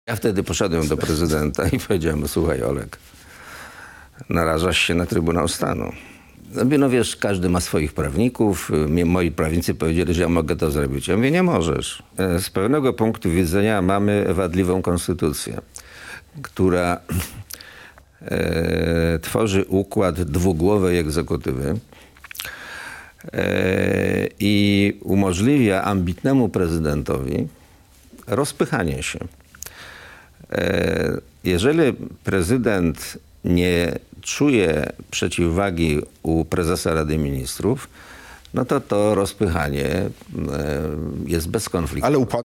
Ja wtedy poszedłem do prezydenta i powiedziałem: słuchaj, Oleg, narażasz się na Trybunał Stanu. No wiesz, każdy ma swoich prawników. Moi prawnicy powiedzieli, że ja mogę to zrobić. Ja mówię: nie możesz. Z pewnego punktu widzenia mamy wadliwą konstytucję, która tworzy układ dwugłowej egzekutywy i umożliwia ambitnemu prezydentowi rozpychanie się. Jeżeli prezydent nie czuje przeciwwagi u prezesa Rady Ministrów, no to rozpychanie jest bez konfliktu. Ale u pana...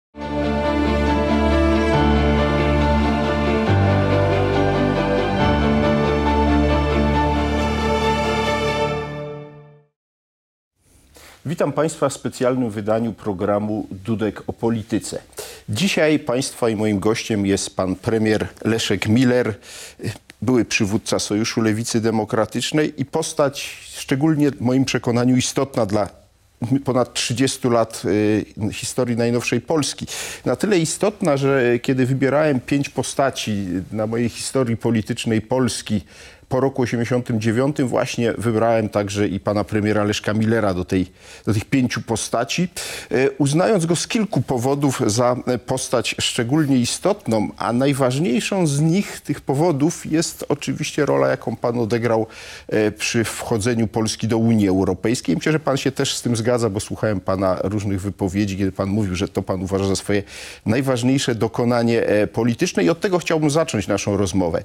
Witam Państwa w specjalnym wydaniu programu Dudek o polityce. Dzisiaj Państwa i moim gościem jest pan premier Leszek Miller, były przywódca Sojuszu Lewicy Demokratycznej i postać szczególnie w moim przekonaniu istotna dla ponad 30 lat historii najnowszej Polski. Na tyle istotna, że kiedy wybierałem 5 postaci na mojej historii politycznej Polski po roku 89, właśnie wybrałem także i pana premiera Leszka Millera do tych 5 postaci, uznając go z kilku powodów za postać szczególnie istotną, a najważniejszą z nich, tych powodów, jest oczywiście rola, jaką pan odegrał przy wchodzeniu Polski do Unii Europejskiej. Myślę, że pan się też z tym zgadza, bo słuchałem pana różnych wypowiedzi, kiedy pan mówił, że to pan uważa za swoje najważniejsze dokonanie polityczne i od tego chciałbym zacząć naszą rozmowę.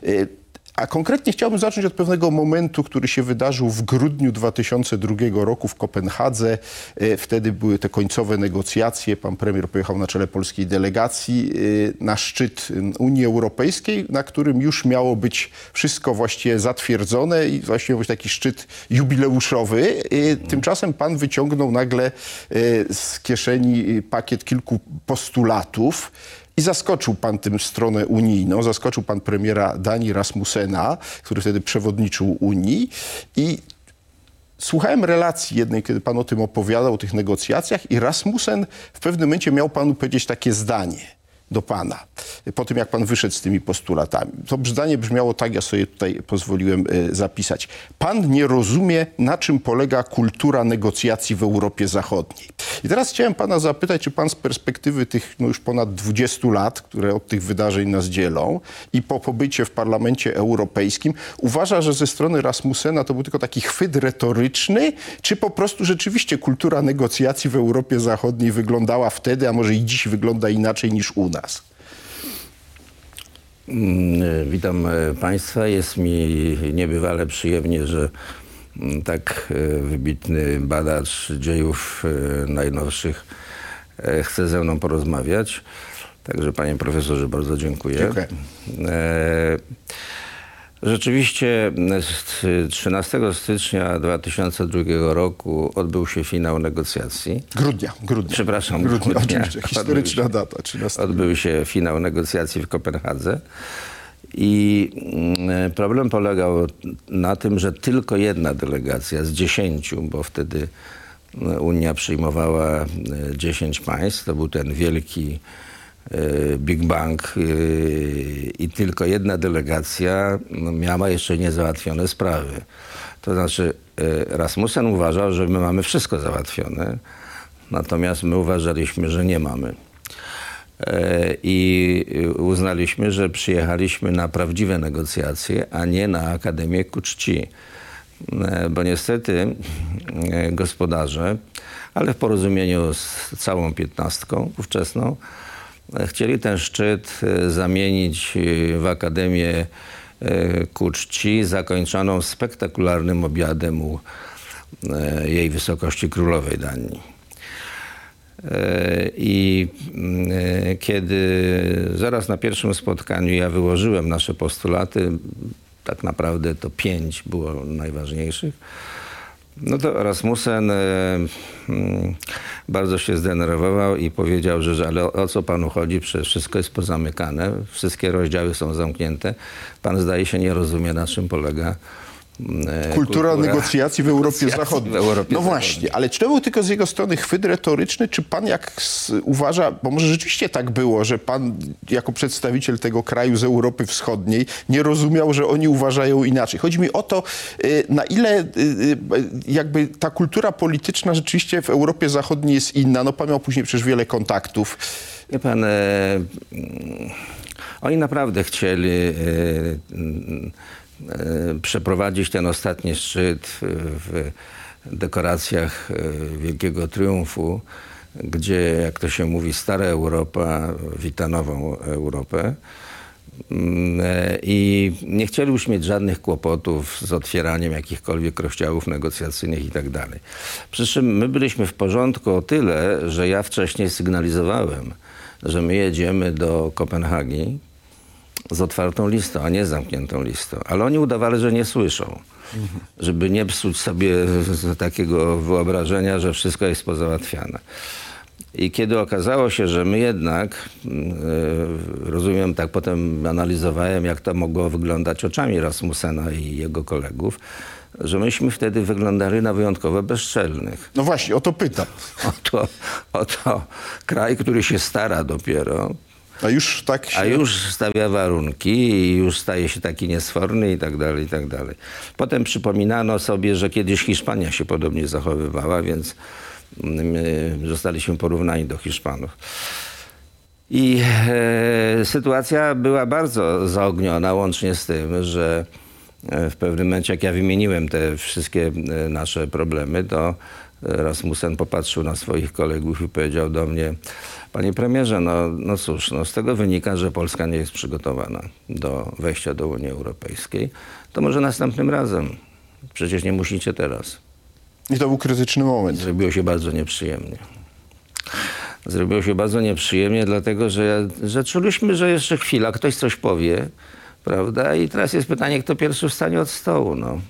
A konkretnie chciałbym zacząć od pewnego momentu, który się wydarzył w grudniu 2002 roku w Kopenhadze. Wtedy były te końcowe negocjacje. Pan premier pojechał na czele polskiej delegacji na szczyt Unii Europejskiej, na którym już miało być wszystko właściwie zatwierdzone i właściwie być taki szczyt jubileuszowy. Tymczasem pan wyciągnął nagle z kieszeni pakiet kilku postulatów. I zaskoczył pan tym stronę unijną, zaskoczył pan premiera Danii Rasmussena, który wtedy przewodniczył Unii. I słuchałem relacji jednej, kiedy pan o tym opowiadał, o tych negocjacjach, i Rasmussen w pewnym momencie miał panu powiedzieć takie zdanie do pana, po tym jak pan wyszedł z tymi postulatami. To zdanie brzmiało tak, ja sobie tutaj pozwoliłem zapisać. Pan nie rozumie, na czym polega kultura negocjacji w Europie Zachodniej. I teraz chciałem pana zapytać, czy pan z perspektywy tych już ponad 20 lat, które od tych wydarzeń nas dzielą, i po pobycie w Parlamencie Europejskim, uważa, że ze strony Rasmussena to był tylko taki chwyt retoryczny, czy po prostu rzeczywiście kultura negocjacji w Europie Zachodniej wyglądała wtedy, a może i dziś wygląda inaczej niż u nas? Witam państwa. Jest mi niebywale przyjemnie, że tak wybitny badacz dziejów najnowszych chce ze mną porozmawiać. Także, panie profesorze, bardzo dziękuję. Dziękuję. Rzeczywiście 13 stycznia 2002 roku odbył się finał negocjacji. Grudnia. Przepraszam, grudnia. Oczywiście, historyczna data. 13. Odbył się finał negocjacji w Kopenhadze. I problem polegał na tym, że tylko jedna delegacja z 10, bo wtedy Unia przyjmowała 10 państw, to był ten wielki Big Bang, i tylko jedna delegacja miała jeszcze niezałatwione sprawy. To znaczy Rasmussen uważał, że my mamy wszystko załatwione, natomiast my uważaliśmy, że nie mamy. I uznaliśmy, że przyjechaliśmy na prawdziwe negocjacje, a nie na Akademię ku czci. Bo niestety gospodarze, ale w porozumieniu z całą 15 ówczesną, chcieli ten szczyt zamienić w Akademię ku czci, zakończoną spektakularnym obiadem u jej wysokości królowej Danii. I kiedy zaraz na pierwszym spotkaniu ja wyłożyłem nasze postulaty, tak naprawdę to 5 było najważniejszych, no to Rasmussen bardzo się zdenerwował i powiedział, że ale o co panu chodzi? Przecież wszystko jest pozamykane, wszystkie rozdziały są zamknięte. Pan, zdaje się, nie rozumie, na czym polega Kultura negocjacji w Europie Zachodniej. w Europie No Zachodniej. właśnie, ale czy to był tylko z jego strony chwyt retoryczny, czy pan uważa, bo może rzeczywiście tak było, że pan jako przedstawiciel tego kraju z Europy Wschodniej nie rozumiał, że oni uważają inaczej. Chodzi mi o to, na ile jakby ta kultura polityczna rzeczywiście w Europie Zachodniej jest inna. No pan miał później przecież wiele kontaktów. Wie pan, oni naprawdę chcieli przeprowadzić ten ostatni szczyt w dekoracjach Wielkiego Triumfu, gdzie, jak to się mówi, stara Europa wita nową Europę. I nie chcieli już mieć żadnych kłopotów z otwieraniem jakichkolwiek rozdziałów negocjacyjnych i tak dalej. Przy czym my byliśmy w porządku o tyle, że ja wcześniej sygnalizowałem, że my jedziemy do Kopenhagi z otwartą listą, a nie zamkniętą listą. Ale oni udawali, że nie słyszą. Żeby nie psuć sobie takiego wyobrażenia, że wszystko jest pozałatwiane. I kiedy okazało się, że my jednak, rozumiem, tak potem analizowałem, jak to mogło wyglądać oczami Rasmussena i jego kolegów, że myśmy wtedy wyglądali na wyjątkowo bezczelnych. No właśnie, o to pytam. Oto kraj, który się stara dopiero, A już tak się... a już stawia warunki i już staje się taki niesforny i tak dalej, i tak dalej. Potem przypominano sobie, że kiedyś Hiszpania się podobnie zachowywała, więc my zostaliśmy porównani do Hiszpanów. I sytuacja była bardzo zaogniona, łącznie z tym, że w pewnym momencie, jak ja wymieniłem te wszystkie nasze problemy, to Rasmussen popatrzył na swoich kolegów i powiedział do mnie: panie premierze, no cóż, z tego wynika, że Polska nie jest przygotowana do wejścia do Unii Europejskiej. To może następnym razem. Przecież nie musicie teraz. I to był krytyczny moment. Zrobiło się bardzo nieprzyjemnie. Zrobiło się bardzo nieprzyjemnie, dlatego że czuliśmy, że jeszcze chwila, ktoś coś powie, prawda? I teraz jest pytanie, kto pierwszy wstanie od stołu, no.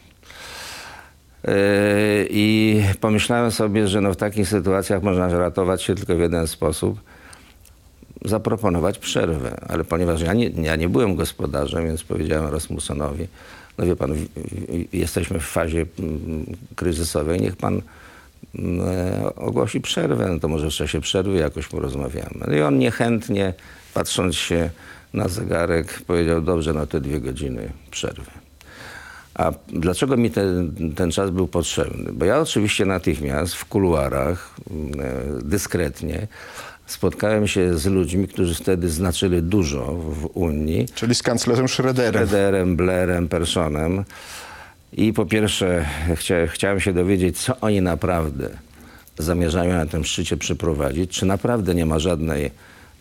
I pomyślałem sobie, że w takich sytuacjach można ratować się tylko w jeden sposób. Zaproponować przerwę. Ale ponieważ ja nie byłem gospodarzem, więc powiedziałem Rasmussenowi: no wie pan, jesteśmy w fazie kryzysowej, niech pan ogłosi przerwę. No to może w czasie przerwy jakoś porozmawiamy. No i on niechętnie, patrząc się na zegarek, powiedział: dobrze, no to 2 godziny przerwy. A dlaczego mi ten czas był potrzebny? Bo ja oczywiście natychmiast w kuluarach, dyskretnie, spotkałem się z ludźmi, którzy wtedy znaczyli dużo w Unii. Czyli z kanclerzem Schröderem. Schröderem, Blairem, Perssonem. I po pierwsze chciałem się dowiedzieć, co oni naprawdę zamierzają na tym szczycie przeprowadzić. Czy naprawdę nie ma żadnej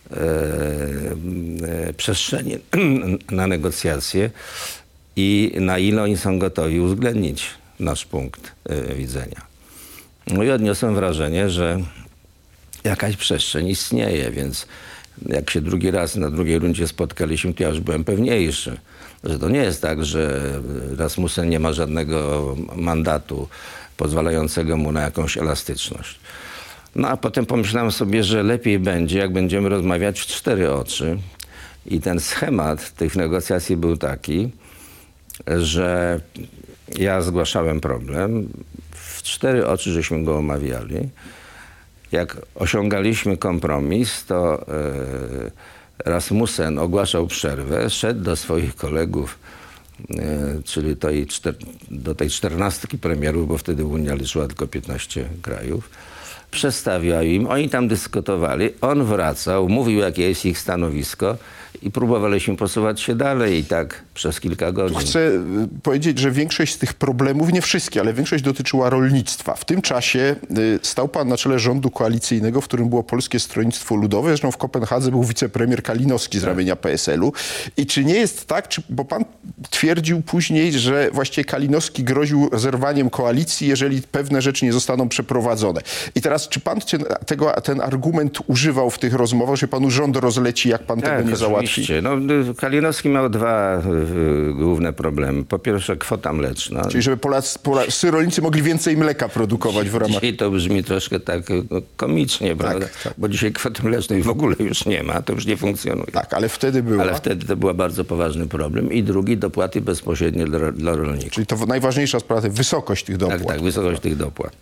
przestrzeni na negocjacje i na ile oni są gotowi uwzględnić nasz punkt widzenia. No i odniosłem wrażenie, że jakaś przestrzeń istnieje, więc jak się drugi raz na drugiej rundzie spotkaliśmy, to ja już byłem pewniejszy, że to nie jest tak, że Rasmussen nie ma żadnego mandatu pozwalającego mu na jakąś elastyczność. No a potem pomyślałem sobie, że lepiej będzie, jak będziemy rozmawiać w 4 oczy. I ten schemat tych negocjacji był taki, że ja zgłaszałem problem, w 4 oczy żeśmy go omawiali. Jak osiągaliśmy kompromis, to Rasmussen ogłaszał przerwę, szedł do swoich kolegów, czyli do tej 14 premierów, bo wtedy Unia liczyła tylko 15 krajów. Przedstawiał im, oni tam dyskutowali, on wracał, mówił, jakie jest ich stanowisko i próbowaliśmy posuwać się dalej i tak przez kilka godzin. Chcę powiedzieć, że większość z tych problemów, nie wszystkie, ale większość dotyczyła rolnictwa. W tym czasie stał pan na czele rządu koalicyjnego, w którym było Polskie Stronnictwo Ludowe. Zresztą w Kopenhadze był wicepremier Kalinowski z ramienia PSL-u. I czy nie jest tak, bo pan twierdził później, że właściwie Kalinowski groził zerwaniem koalicji, jeżeli pewne rzeczy nie zostaną przeprowadzone. I teraz teraz, czy pan ten argument używał w tych rozmowach, że panu rząd rozleci, jak pan tego nie załatwi? Oczywiście. No, Kalinowski miał dwa główne problemy. Po pierwsze kwota mleczna. Czyli żeby polscy rolnicy mogli więcej mleka produkować w ramach... Dzisiaj to brzmi troszkę tak komicznie, prawda? Tak. Bo dzisiaj kwoty mlecznej w ogóle już nie ma, to już nie funkcjonuje. Tak, ale wtedy była. Ale wtedy to był bardzo poważny problem. I drugi, dopłaty bezpośrednie dla rolników. Czyli to najważniejsza sprawa, wysokość tych dopłat. Tak, wysokość tych dopłat.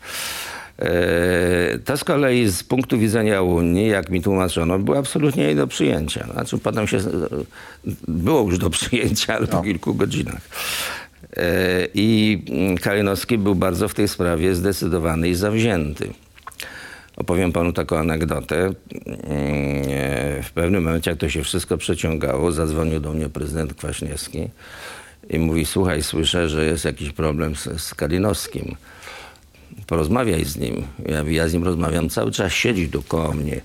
To z kolei z punktu widzenia Unii, jak mi tłumaczono, było absolutnie nie do przyjęcia. Znaczy potem było już do przyjęcia, ale po kilku godzinach. I Kalinowski był bardzo w tej sprawie zdecydowany i zawzięty. Opowiem panu taką anegdotę. W pewnym momencie, jak to się wszystko przeciągało, zadzwonił do mnie prezydent Kwaśniewski i mówi: słuchaj, słyszę, że jest jakiś problem z Kalinowskim. Porozmawiaj z nim. Ja z nim rozmawiam cały czas, siedzi tu koło mnie.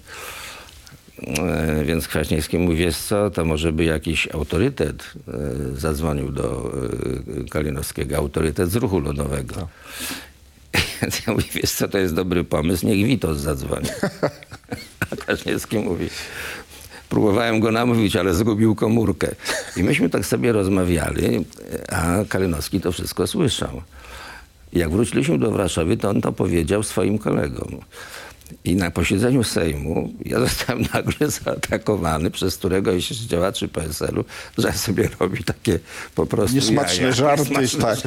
Więc Kwaśniewski mówi: wiesz co, to może by jakiś autorytet zadzwonił do Kalinowskiego, autorytet z ruchu ludowego. Więc ja mówię: wiesz co, to jest dobry pomysł, niech Witos zadzwoni. A Kwaśniewski mówi: próbowałem go namówić, ale zgubił komórkę. I myśmy tak sobie rozmawiali, a Kalinowski to wszystko słyszał. I jak wróciliśmy do Warszawy, to on to powiedział swoim kolegom. I na posiedzeniu Sejmu ja zostałem nagle zaatakowany przez któregoś z działaczy PSL-u, że sobie robi takie po prostu niesmaczne żarty,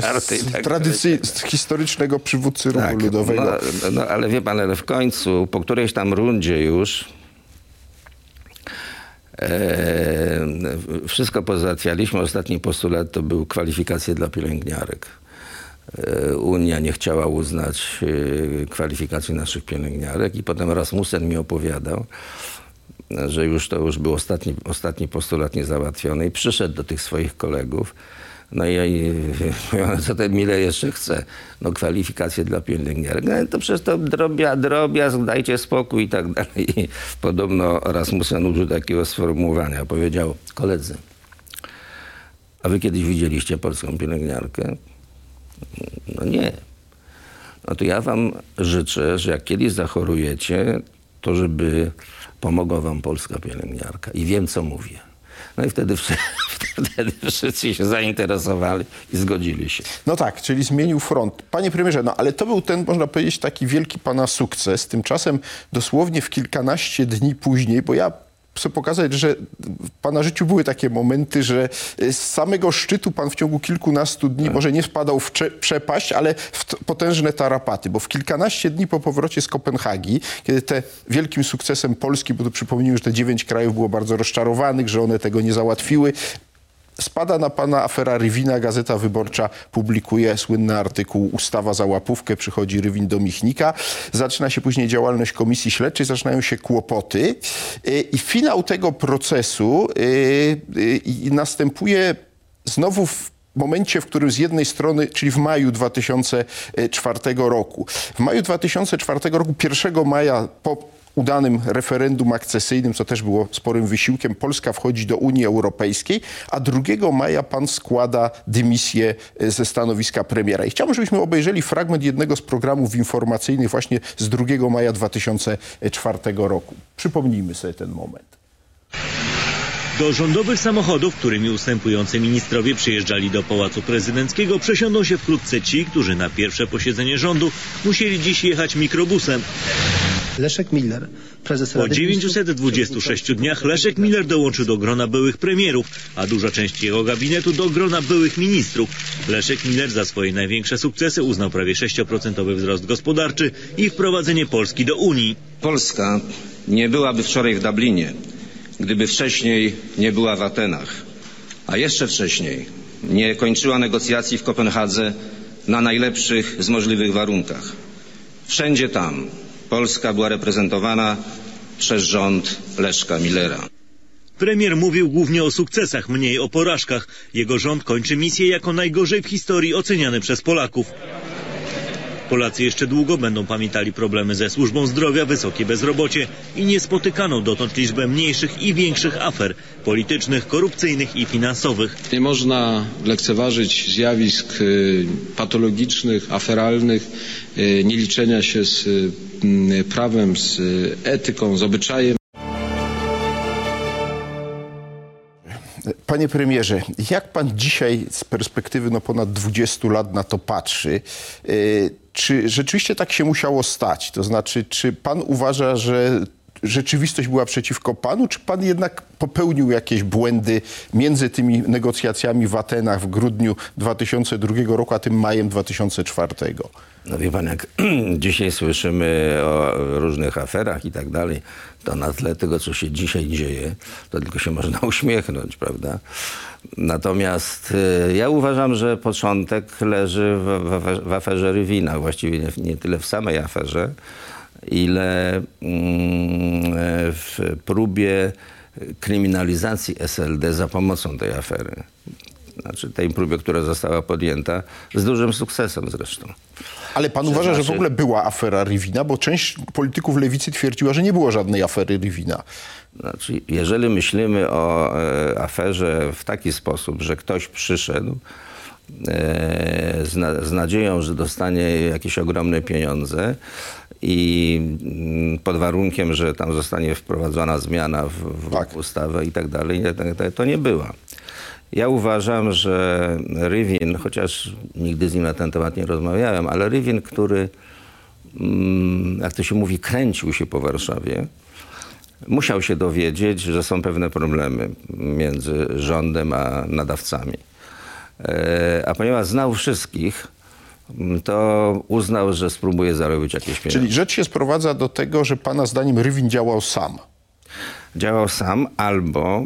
z historycznego przywódcy ruchu ludowego. No, ale wie pan, ale w końcu, po którejś tam rundzie już wszystko pozałatwialiśmy. Ostatni postulat to był kwalifikacje dla pielęgniarek. Unia nie chciała uznać kwalifikacji naszych pielęgniarek i potem Rasmussen mi opowiadał, że to już był ostatni postulat niezałatwiony i przyszedł do tych swoich kolegów. No i mówią: co ten Miller jeszcze chce? No kwalifikacje dla pielęgniarek. No to przecież to drobiazg, dajcie spokój i tak dalej. I podobno Rasmussen użył takiego sformułowania. Powiedział: koledzy, a wy kiedyś widzieliście polską pielęgniarkę? No nie. No to ja wam życzę, że jak kiedyś zachorujecie, to żeby pomogła wam polska pielęgniarka. I wiem, co mówię. No i wtedy wszyscy się zainteresowali i zgodzili się. No tak, czyli zmienił front. Panie premierze, no ale to był ten, można powiedzieć, taki wielki pana sukces. Tymczasem dosłownie w kilkanaście dni później, bo ja chcę pokazać, że w pana życiu były takie momenty, że z samego szczytu pan w ciągu kilkunastu dni może nie spadał w przepaść, ale w potężne tarapaty, bo w kilkanaście dni po powrocie z Kopenhagi, kiedy te wielkim sukcesem Polski, bo to przypomnijmy, że te 9 krajów było bardzo rozczarowanych, że one tego nie załatwiły, spada na pana afera Rywina. Gazeta Wyborcza publikuje słynny artykuł "Ustawa za łapówkę", przychodzi Rywin do Michnika. Zaczyna się później działalność komisji śledczej, zaczynają się kłopoty i finał tego procesu następuje znowu w momencie, w którym z jednej strony, czyli w maju 2004 roku. W maju 2004 roku, 1 maja, po udanym referendum akcesyjnym, co też było sporym wysiłkiem, Polska wchodzi do Unii Europejskiej, a 2 maja pan składa dymisję ze stanowiska premiera. I chciałbym, żebyśmy obejrzeli fragment jednego z programów informacyjnych właśnie z 2 maja 2004 roku. Przypomnijmy sobie ten moment. Do rządowych samochodów, którymi ustępujący ministrowie przyjeżdżali do Pałacu Prezydenckiego, przesiądą się wkrótce ci, którzy na pierwsze posiedzenie rządu musieli dziś jechać mikrobusem. Leszek Miller, prezes Po 926 dniach Leszek Miller dołączył do grona byłych premierów, a duża część jego gabinetu do grona byłych ministrów. Leszek Miller za swoje największe sukcesy uznał prawie 6% wzrost gospodarczy i wprowadzenie Polski do Unii. Polska nie byłaby wczoraj w Dublinie, gdyby wcześniej nie była w Atenach, a jeszcze wcześniej nie kończyła negocjacji w Kopenhadze na najlepszych z możliwych warunkach. Wszędzie tam Polska była reprezentowana przez rząd Leszka Millera. Premier mówił głównie o sukcesach, mniej o porażkach. Jego rząd kończy misję jako najgorzej w historii oceniany przez Polaków. Polacy jeszcze długo będą pamiętali problemy ze służbą zdrowia, wysokie bezrobocie i niespotykaną dotąd liczbę mniejszych i większych afer politycznych, korupcyjnych i finansowych. Nie można lekceważyć zjawisk patologicznych, aferalnych, nieliczenia się z prawem, z etyką, z obyczajem. Panie premierze, jak pan dzisiaj z perspektywy ponad 20 lat na to patrzy? Czy rzeczywiście tak się musiało stać? To znaczy, czy pan uważa, że rzeczywistość była przeciwko panu, czy pan jednak popełnił jakieś błędy między tymi negocjacjami w Atenach w grudniu 2002 roku, a tym majem 2004? No wie pan, jak dzisiaj słyszymy o różnych aferach i tak dalej, to na tle tego, co się dzisiaj dzieje, to tylko się można uśmiechnąć, prawda? Natomiast ja uważam, że początek leży w aferze Rywina. Właściwie nie tyle w samej aferze, ile w próbie kryminalizacji SLD za pomocą tej afery. Znaczy tej próbie, która została podjęta z dużym sukcesem zresztą. Ale pan uważa, że w ogóle była afera Rywina? Bo część polityków lewicy twierdziła, że nie było żadnej afery Rywina. Znaczy, jeżeli myślimy o aferze w taki sposób, że ktoś przyszedł z nadzieją, że dostanie jakieś ogromne pieniądze i pod warunkiem, że tam zostanie wprowadzona zmiana w ustawę i tak dalej, to nie była. Ja uważam, że Rywin, chociaż nigdy z nim na ten temat nie rozmawiałem, ale Rywin, który, jak to się mówi, kręcił się po Warszawie, musiał się dowiedzieć, że są pewne problemy między rządem a nadawcami. A ponieważ znał wszystkich, to uznał, że spróbuje zarobić jakieś pieniądze. Czyli rzecz się sprowadza do tego, że pana zdaniem Rywin działał sam. Działał sam albo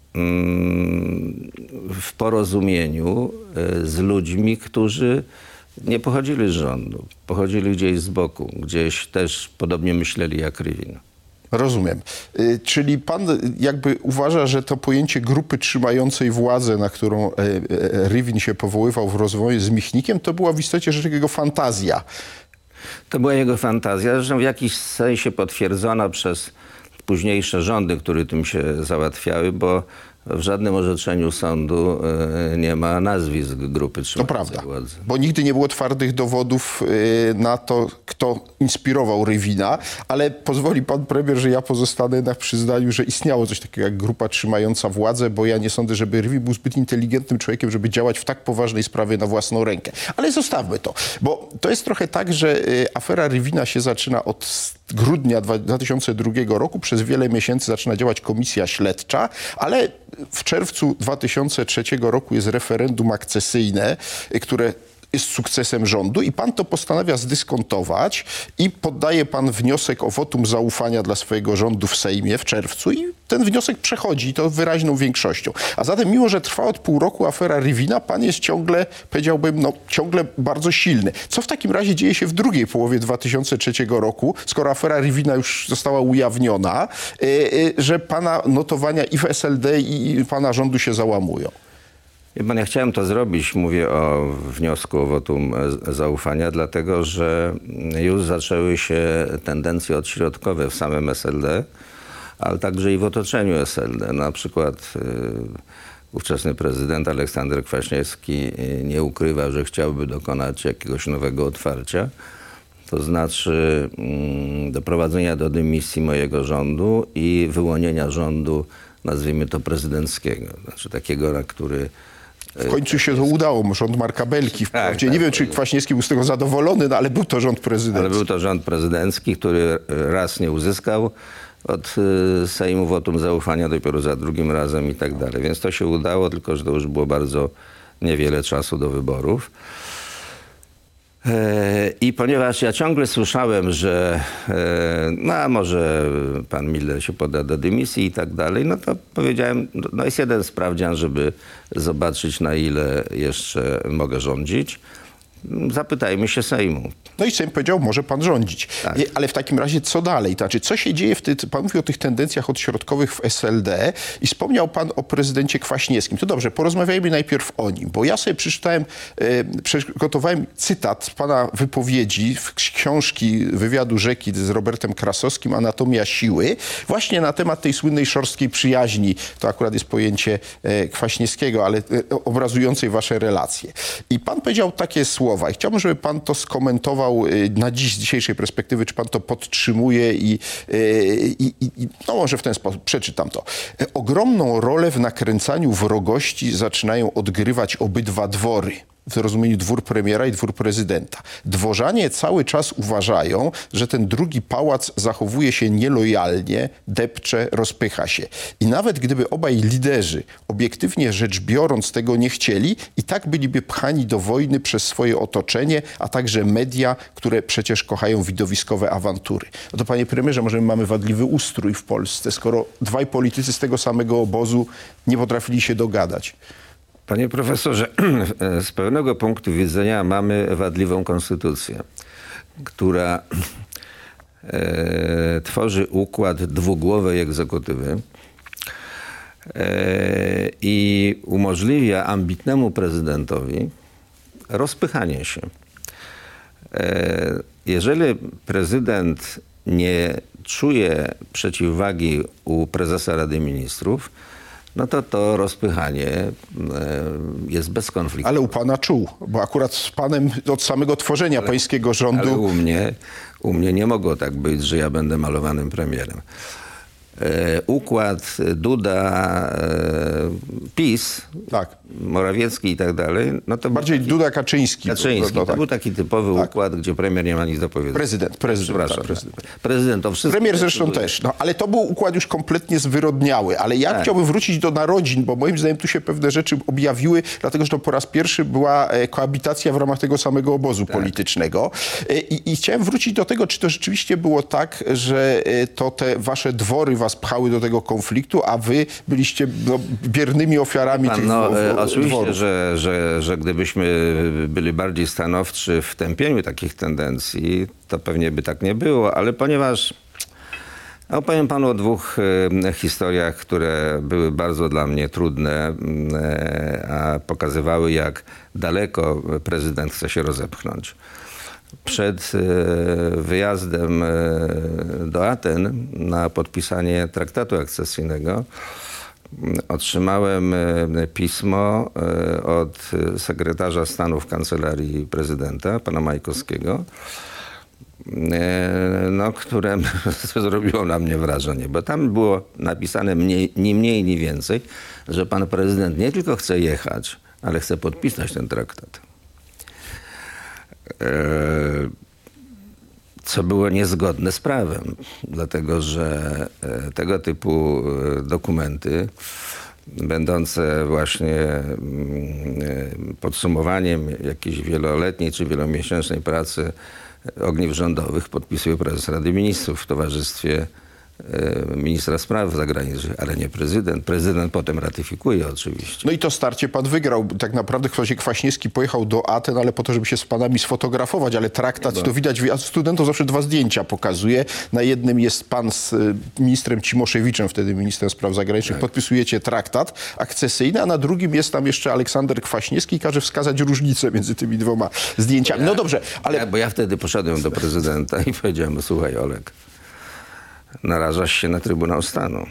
w porozumieniu z ludźmi, którzy nie pochodzili z rządu. Pochodzili gdzieś z boku, gdzieś też podobnie myśleli jak Rywin. Rozumiem. Czyli pan jakby uważa, że to pojęcie grupy trzymającej władzę, na którą Rywin się powoływał w rozmowie z Michnikiem, to była w istocie rzecz jego fantazja. To była jego fantazja, zresztą w jakiś sensie potwierdzona przez późniejsze rządy, które tym się załatwiały, bo w żadnym orzeczeniu sądu nie ma nazwisk grupy trzymającej władzę. Bo nigdy nie było twardych dowodów na to, kto inspirował Rywina, ale pozwoli pan premier, że ja pozostanę jednak przy zdaniu, że istniało coś takiego jak grupa trzymająca władzę, bo ja nie sądzę, żeby Rywin był zbyt inteligentnym człowiekiem, żeby działać w tak poważnej sprawie na własną rękę. Ale zostawmy to, bo to jest trochę tak, że afera Rywina się zaczyna od grudnia 2002 roku. Przez wiele miesięcy zaczyna działać komisja śledcza, ale w czerwcu 2003 roku jest referendum akcesyjne, które jest sukcesem rządu i pan to postanawia zdyskontować i poddaje pan wniosek o wotum zaufania dla swojego rządu w Sejmie w czerwcu i ten wniosek przechodzi i to wyraźną większością. A zatem mimo, że trwa od pół roku afera Rywina, pan jest ciągle, powiedziałbym, ciągle bardzo silny. Co w takim razie dzieje się w drugiej połowie 2003 roku, skoro afera Rywina już została ujawniona, że pana notowania i w SLD i pana rządu się załamują? Ja chciałem to zrobić, mówię o wniosku o wotum zaufania, dlatego że już zaczęły się tendencje odśrodkowe w samym SLD, ale także i w otoczeniu SLD. Na przykład ówczesny prezydent Aleksander Kwaśniewski nie ukrywa, że chciałby dokonać jakiegoś nowego otwarcia, to znaczy doprowadzenia do dymisji mojego rządu i wyłonienia rządu, nazwijmy to prezydenckiego, znaczy takiego, na który... W końcu się to udało, rząd Marka Belki wprawdzie. Nie wiem, czy Kwaśniewski był z tego zadowolony, no, ale był to rząd prezydencki. Ale był to rząd prezydencki, który raz nie uzyskał od Sejmu wotum zaufania, dopiero za drugim razem i tak dalej. Więc to się udało, tylko że to już było bardzo niewiele czasu do wyborów. I ponieważ ja ciągle słyszałem, że może pan Miller się poda do dymisji i tak dalej, no to powiedziałem, no jest jeden sprawdzian, żeby zobaczyć, na ile jeszcze mogę rządzić. Zapytajmy się Sejmu. No i Sejm powiedział, może pan rządzić. Tak. Ale w takim razie co dalej? Znaczy, co się dzieje pan mówi o tych tendencjach odśrodkowych w SLD i wspomniał pan o prezydencie Kwaśniewskim. To dobrze, porozmawiajmy najpierw o nim, bo ja sobie przeczytałem, przygotowałem cytat z pana wypowiedzi w książki wywiadu Rzeki z Robertem Krasowskim, Anatomia siły, właśnie na temat tej słynnej szorstkiej przyjaźni. To akurat jest pojęcie Kwaśniewskiego, ale obrazującej wasze relacje. I pan powiedział takie słowa, słowa. I chciałbym, żeby pan to skomentował na dziś, z dzisiejszej perspektywy, czy pan to podtrzymuje i no może w ten sposób przeczytam to. Ogromną rolę w nakręcaniu wrogości zaczynają odgrywać obydwa dwory. W rozumieniu dwór premiera i dwór prezydenta. Dworzanie cały czas uważają, że ten drugi pałac zachowuje się nielojalnie, depcze, rozpycha się. I nawet gdyby obaj liderzy, obiektywnie rzecz biorąc, tego nie chcieli, i tak byliby pchani do wojny przez swoje otoczenie, a także media, które przecież kochają widowiskowe awantury. No to panie premierze, może my mamy wadliwy ustrój w Polsce, skoro dwaj politycy z tego samego obozu nie potrafili się dogadać. Panie profesorze, z pewnego punktu widzenia mamy wadliwą konstytucję, która tworzy układ dwugłowej egzekutywy i umożliwia ambitnemu prezydentowi rozpychanie się. Jeżeli prezydent nie czuje przeciwwagi u prezesa Rady Ministrów, no to rozpychanie jest bez konfliktu. Ale u pana czuł, bo akurat z panem od samego tworzenia pańskiego rządu... Ale u mnie nie mogło tak być, że ja będę malowanym premierem. Układ Duda, PiS, tak. Morawiecki i tak dalej, no to bardziej Duda-Kaczyński. To był taki typowy układ, gdzie premier nie ma nic do powiedzenia. Prezydent. Prezydent to wszystko. Premier zresztą też. No, ale to był układ już kompletnie zwyrodniały. Ale ja chciałbym wrócić do narodzin, bo moim zdaniem tu się pewne rzeczy objawiły, dlatego że to po raz pierwszy była koabitacja w ramach tego samego obozu politycznego. I chciałem wrócić do tego, czy to rzeczywiście było tak, że to te wasze dwory was pchały do tego konfliktu, a wy byliście biernymi ofiarami tych oczywiście, że gdybyśmy byli bardziej stanowczy w tępieniu takich tendencji, to pewnie by tak nie było, ale ponieważ opowiem panu o dwóch historiach, które były bardzo dla mnie trudne, a pokazywały, jak daleko prezydent chce się rozepchnąć. Przed wyjazdem do Aten na podpisanie traktatu akcesyjnego otrzymałem pismo od sekretarza stanu w kancelarii prezydenta, pana Majkowskiego, które zrobiło na mnie wrażenie, bo tam było napisane ni mniej, ni więcej, że pan prezydent nie tylko chce jechać, ale chce podpisać ten traktat. Co było niezgodne z prawem, dlatego że tego typu dokumenty, będące właśnie podsumowaniem jakiejś wieloletniej czy wielomiesięcznej pracy ogniw rządowych, podpisuje prezes Rady Ministrów w towarzystwie ministra spraw zagranicznych, ale nie prezydent. Prezydent potem ratyfikuje oczywiście. No i to starcie pan wygrał. Tak naprawdę Kwaśniewski pojechał do Aten, ale po to, żeby się z panami sfotografować, ale traktat, to widać, a studentom zawsze dwa zdjęcia pokazuje. Na jednym jest pan z ministrem Cimoszewiczem, wtedy ministrem spraw zagranicznych, podpisujecie traktat akcesyjny, a na drugim jest tam jeszcze Aleksander Kwaśniewski i każe wskazać różnicę między tymi dwoma zdjęciami. No dobrze, ale... Bo ja wtedy poszedłem do prezydenta i powiedziałem: słuchaj, Olek, narażasz się na Trybunał Stanu.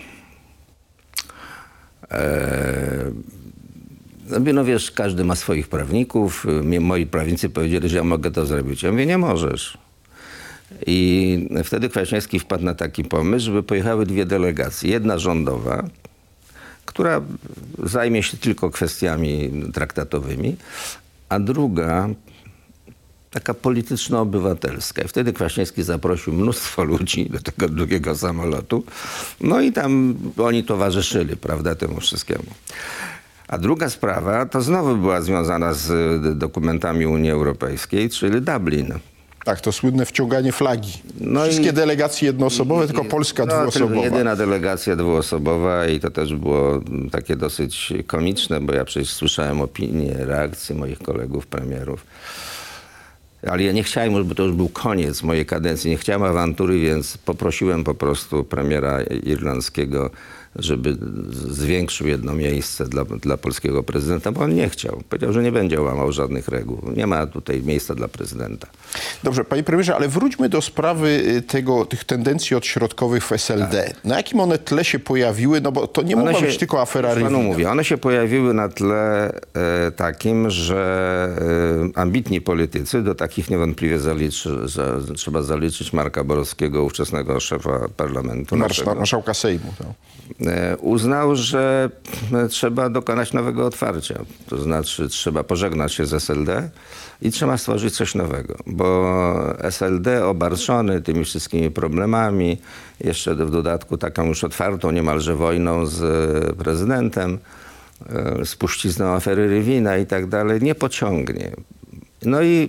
No wiesz, każdy ma swoich prawników. Moi prawnicy powiedzieli, że ja mogę to zrobić. Ja mówię: nie możesz. I wtedy Kwaśniewski wpadł na taki pomysł, żeby pojechały dwie delegacje. Jedna rządowa, która zajmie się tylko kwestiami traktatowymi, a druga taka polityczno-obywatelska. I wtedy Kwaśniewski zaprosił mnóstwo ludzi do tego drugiego samolotu. No i tam oni towarzyszyli, prawda, temu wszystkiemu. A druga sprawa to znowu była związana z dokumentami Unii Europejskiej, czyli Dublin. Tak, to słynne wciąganie flagi. Wszystkie delegacje jednoosobowe, tylko Polska dwuosobowa. Jedyna delegacja dwuosobowa i to też było takie dosyć komiczne, bo ja przecież słyszałem opinie, reakcje moich kolegów, premierów. Ale ja nie chciałem, bo to już był koniec mojej kadencji, nie chciałem awantury, więc poprosiłem po prostu premiera irlandzkiego, żeby zwiększył jedno miejsce dla polskiego prezydenta, bo on nie chciał. Powiedział, że nie będzie łamał żadnych reguł. Nie ma tutaj miejsca dla prezydenta. Dobrze, panie premierze, ale wróćmy do sprawy tych tendencji odśrodkowych w SLD. Tak. Na jakim one tle się pojawiły? No bo to nie mogła być tylko afera Rywina. Mówię, one się pojawiły na tle takim, że ambitni politycy, do takich niewątpliwie trzeba zaliczyć Marka Borowskiego, ówczesnego szefa parlamentu. Marszałka Sejmu. To. Uznał, że trzeba dokonać nowego otwarcia. To znaczy trzeba pożegnać się z SLD i trzeba stworzyć coś nowego. Bo SLD obarczony tymi wszystkimi problemami, jeszcze w dodatku taką już otwartą niemalże wojną z prezydentem, spuścizną afery Rywina i tak dalej, nie pociągnie. No i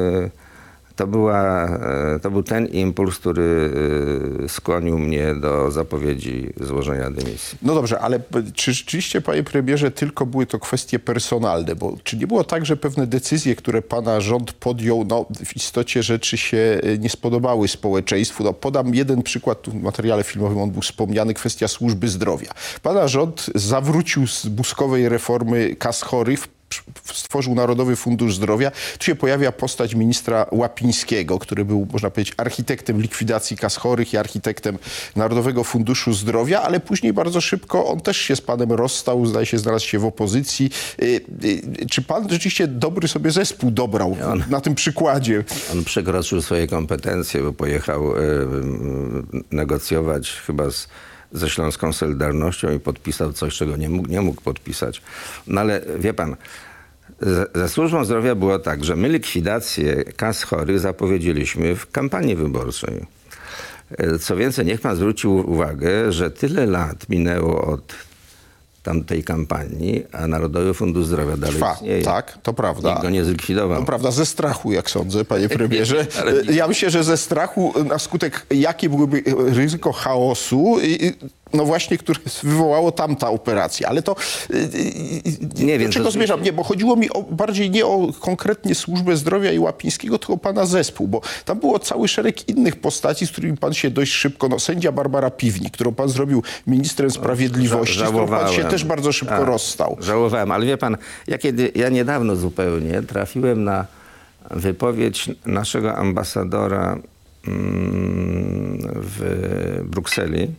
to był ten impuls, który skłonił mnie do zapowiedzi złożenia dymisji. No dobrze, ale czy rzeczywiście, panie premierze, tylko były to kwestie personalne? Bo czy nie było tak, że pewne decyzje, które pana rząd podjął, no w istocie rzeczy się nie spodobały społeczeństwu? No, podam jeden przykład, tu w materiale filmowym on był wspomniany, kwestia służby zdrowia. Pana rząd zawrócił z buzkowej reformy kas chorych, stworzył Narodowy Fundusz Zdrowia. Tu się pojawia postać ministra Łapińskiego, który był, można powiedzieć, architektem likwidacji kas chorych i architektem Narodowego Funduszu Zdrowia, ale później bardzo szybko on też się z panem rozstał, zdaje się, znalazł się w opozycji. Czy pan rzeczywiście dobry sobie zespół dobrał na tym przykładzie? On przekroczył swoje kompetencje, bo pojechał negocjować chyba ze Śląską Solidarnością i podpisał coś, czego nie mógł podpisać. No ale wie pan, ze służbą zdrowia było tak, że my likwidację kas chorych zapowiedzieliśmy w kampanii wyborczej. Co więcej, niech pan zwrócił uwagę, że tyle lat minęło od tamtej kampanii, a Narodowy Fundusz Zdrowia dalej istnieje. Tak, to prawda. Nikt go nie zlikwidował. To prawda, ze strachu, jak sądzę, panie premierze. Ja myślę, że ze strachu, na skutek jakie byłoby ryzyko chaosu, no właśnie, które wywołało tamta operacja. Ale to nie wiem, do czego zmierzam? Nie, bo chodziło mi bardziej nie o konkretnie służbę zdrowia i Łapińskiego, tylko o pana zespół, bo tam było cały szereg innych postaci, z którymi pan się dość szybko, no sędzia Barbara Piwnik, którą pan zrobił ministrem sprawiedliwości, z którą pan się też bardzo szybko rozstał. Żałowałem, ale wie pan, ja niedawno zupełnie trafiłem na wypowiedź naszego ambasadora w Brukseli,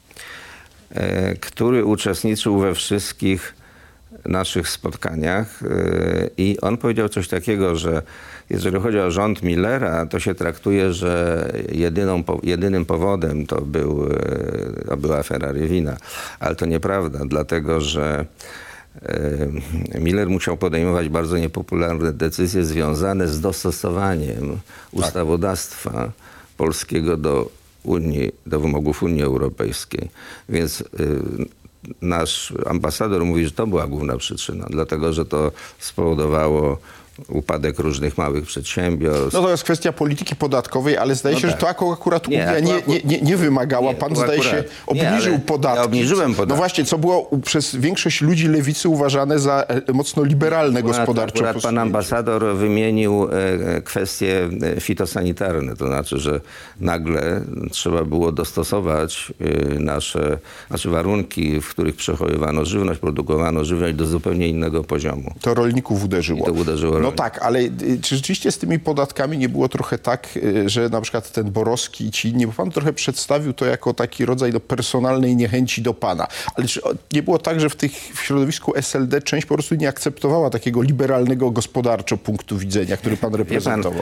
który uczestniczył we wszystkich naszych spotkaniach i on powiedział coś takiego, że jeżeli chodzi o rząd Millera, to się traktuje, że jedynym powodem to była afera Rywina. Ale to nieprawda, dlatego że Miller musiał podejmować bardzo niepopularne decyzje związane z dostosowaniem ustawodawstwa polskiego do wymogów Unii Europejskiej. Więc nasz ambasador mówi, że to była główna przyczyna, dlatego że to spowodowało upadek różnych małych przedsiębiorstw. No to jest kwestia polityki podatkowej, ale zdaje się, że to akurat Unia nie wymagała. Pan zdaje się obniżył podatki. Ja obniżyłem podatki. No właśnie, co było przez większość ludzi lewicy uważane za mocno liberalne gospodarczo. Akurat pan ambasador wymienił kwestie fitosanitarne. To znaczy, że nagle trzeba było dostosować nasze warunki, w których przechowywano żywność, produkowano żywność do zupełnie innego poziomu. To rolników uderzyło. I to uderzyło. No tak, ale czy rzeczywiście z tymi podatkami nie było trochę tak, że na przykład ten Borowski i ci inni, bo pan trochę przedstawił to jako taki rodzaj personalnej niechęci do pana. Ale czy nie było tak, że w środowisku SLD część po prostu nie akceptowała takiego liberalnego gospodarczo punktu widzenia, który pan reprezentował?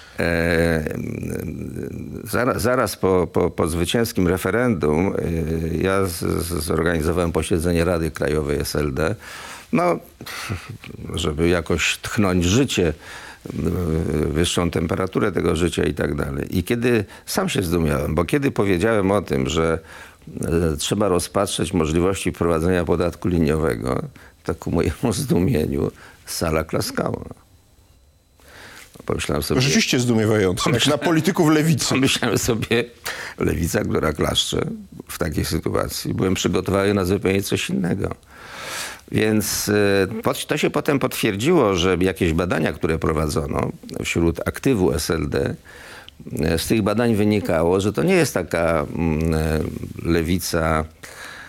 Zaraz po zwycięskim referendum ja zorganizowałem posiedzenie Rady Krajowej SLD. No, żeby jakoś tchnąć życie, wyższą temperaturę tego życia i tak dalej. I kiedy sam się zdumiałem, bo kiedy powiedziałem o tym, że trzeba rozpatrzeć możliwości wprowadzenia podatku liniowego, to ku mojemu zdumieniu sala klaskała. Pomyślałem sobie, rzeczywiście zdumiewające, jak na polityków lewicy. Pomyślałem sobie, lewica, która klaszcze w takiej sytuacji. Byłem przygotowany na zupełnie coś innego. Więc to się potem potwierdziło, że jakieś badania, które prowadzono wśród aktywu SLD, z tych badań wynikało, że to nie jest taka lewica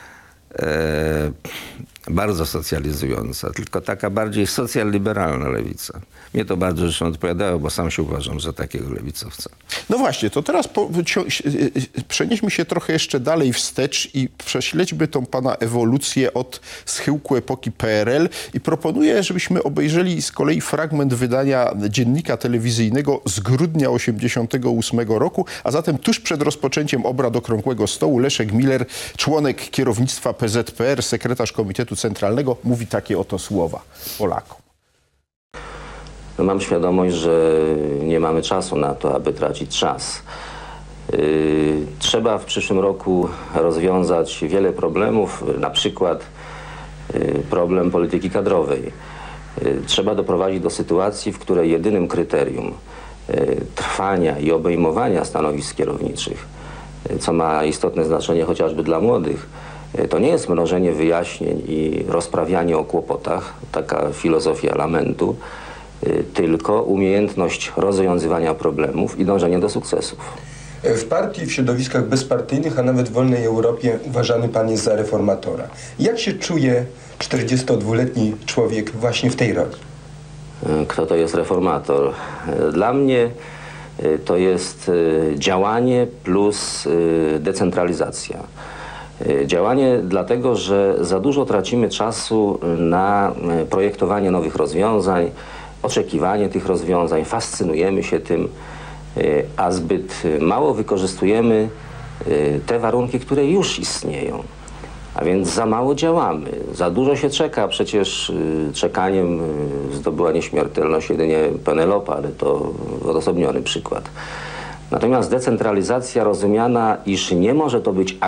bardzo socjalizująca, tylko taka bardziej socjal-liberalna lewica. Mnie to bardzo zresztą odpowiadało, bo sam się uważam za takiego lewicowca. No właśnie, to teraz przenieśmy się trochę jeszcze dalej wstecz i prześledźmy tą pana ewolucję od schyłku epoki PRL i proponuję, żebyśmy obejrzeli z kolei fragment wydania dziennika telewizyjnego z grudnia 1988 roku, a zatem tuż przed rozpoczęciem obrad Okrągłego Stołu Leszek Miller, członek kierownictwa PZPR, sekretarz Komitetu Centralnego, mówi takie oto słowa Polakom. No mam świadomość, że nie mamy czasu na to, aby tracić czas. Trzeba w przyszłym roku rozwiązać wiele problemów, na przykład problem polityki kadrowej. Trzeba doprowadzić do sytuacji, w której jedynym kryterium trwania i obejmowania stanowisk kierowniczych, co ma istotne znaczenie chociażby dla młodych, to nie jest mnożenie wyjaśnień i rozprawianie o kłopotach, taka filozofia lamentu, tylko umiejętność rozwiązywania problemów i dążenie do sukcesów. W partii, w środowiskach bezpartyjnych, a nawet w wolnej Europie uważany pan jest za reformatora. Jak się czuje 42-letni człowiek właśnie w tej roli? Kto to jest reformator? Dla mnie to jest działanie plus decentralizacja. Działanie dlatego, że za dużo tracimy czasu na projektowanie nowych rozwiązań, oczekiwanie tych rozwiązań, fascynujemy się tym, a zbyt mało wykorzystujemy te warunki, które już istnieją. A więc za mało działamy, za dużo się czeka. Przecież czekaniem zdobyła nieśmiertelność jedynie Penelopa, ale to odosobniony przykład. Natomiast decentralizacja rozumiana, iż nie może to być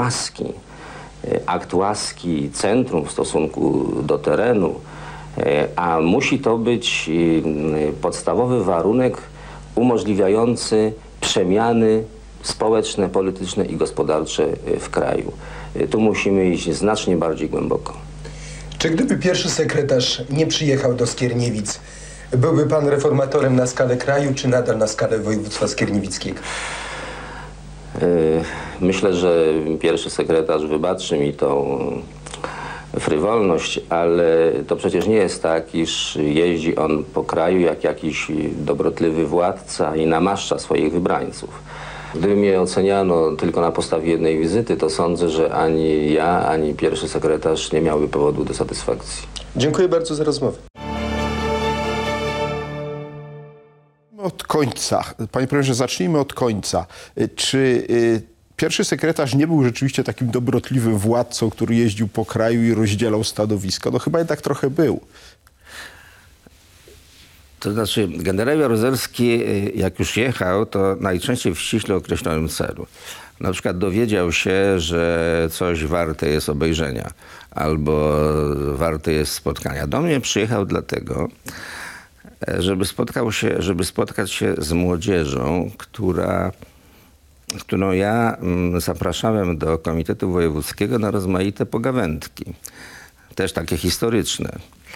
akt łaski centrum w stosunku do terenu, a musi to być podstawowy warunek umożliwiający przemiany społeczne, polityczne i gospodarcze w kraju. Tu musimy iść znacznie bardziej głęboko. Czy gdyby pierwszy sekretarz nie przyjechał do Skierniewic, byłby pan reformatorem na skalę kraju, czy nadal na skalę województwa skierniewickiego? Myślę, że pierwszy sekretarz wybaczy mi tą frywolność, ale to przecież nie jest tak, iż jeździ on po kraju jak jakiś dobrotliwy władca i namaszcza swoich wybrańców. Gdyby mnie oceniano tylko na podstawie jednej wizyty, to sądzę, że ani ja, ani pierwszy sekretarz nie miałby powodu do satysfakcji. Dziękuję bardzo za rozmowę. Od końca. Panie premierze, zacznijmy od końca. Czy pierwszy sekretarz nie był rzeczywiście takim dobrotliwym władcą, który jeździł po kraju i rozdzielał stanowisko? No chyba jednak trochę był. To znaczy, generał Jaruzelski, jak już jechał, to najczęściej w ściśle określonym celu. Na przykład dowiedział się, że coś warte jest obejrzenia albo warte jest spotkania. Do mnie przyjechał dlatego, żeby spotkać się z młodzieżą, którą ja zapraszałem do Komitetu Wojewódzkiego na rozmaite pogawędki, też takie historyczne.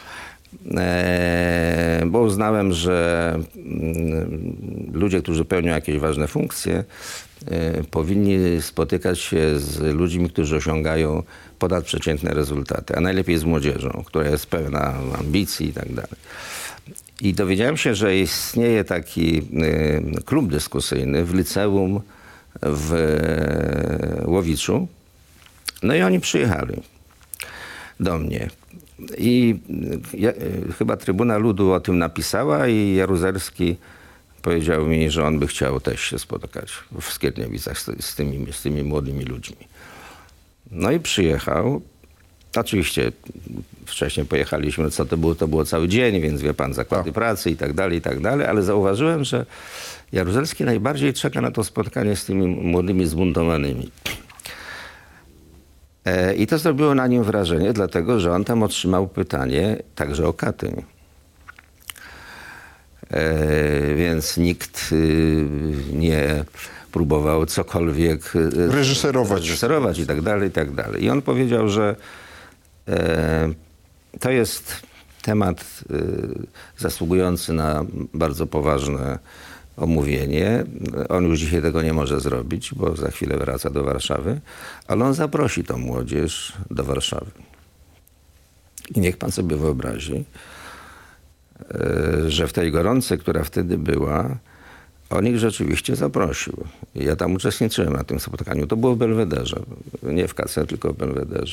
Bo uznałem, że ludzie, którzy pełnią jakieś ważne funkcje, powinni spotykać się z ludźmi, którzy osiągają ponadprzeciętne rezultaty, a najlepiej z młodzieżą, która jest pełna ambicji i tak dalej. I dowiedziałem się, że istnieje taki klub dyskusyjny w liceum w Łowiczu. No i oni przyjechali do mnie. I chyba Trybuna Ludu o tym napisała i Jaruzelski powiedział mi, że on by chciał też się spotkać w Skierniewicach z tymi młodymi ludźmi. No i przyjechał. Oczywiście wcześniej pojechaliśmy, co to było? To było cały dzień, więc wie pan, zakłady pracy i tak dalej, ale zauważyłem, że Jaruzelski najbardziej czeka na to spotkanie z tymi młodymi zbuntowanymi. I to zrobiło na nim wrażenie, dlatego że on tam otrzymał pytanie także o Katyń. Więc nikt nie próbował cokolwiek reżyserować i tak dalej, i tak dalej. I on powiedział, że to jest temat zasługujący na bardzo poważne omówienie. On już dzisiaj tego nie może zrobić, bo za chwilę wraca do Warszawy, ale on zaprosi tą młodzież do Warszawy. I niech pan sobie wyobrazi, że w tej gorącej, która wtedy była, on ich rzeczywiście zaprosił. I ja tam uczestniczyłem na tym spotkaniu. To było w Belwederze. Nie w KC, tylko w Belwederze.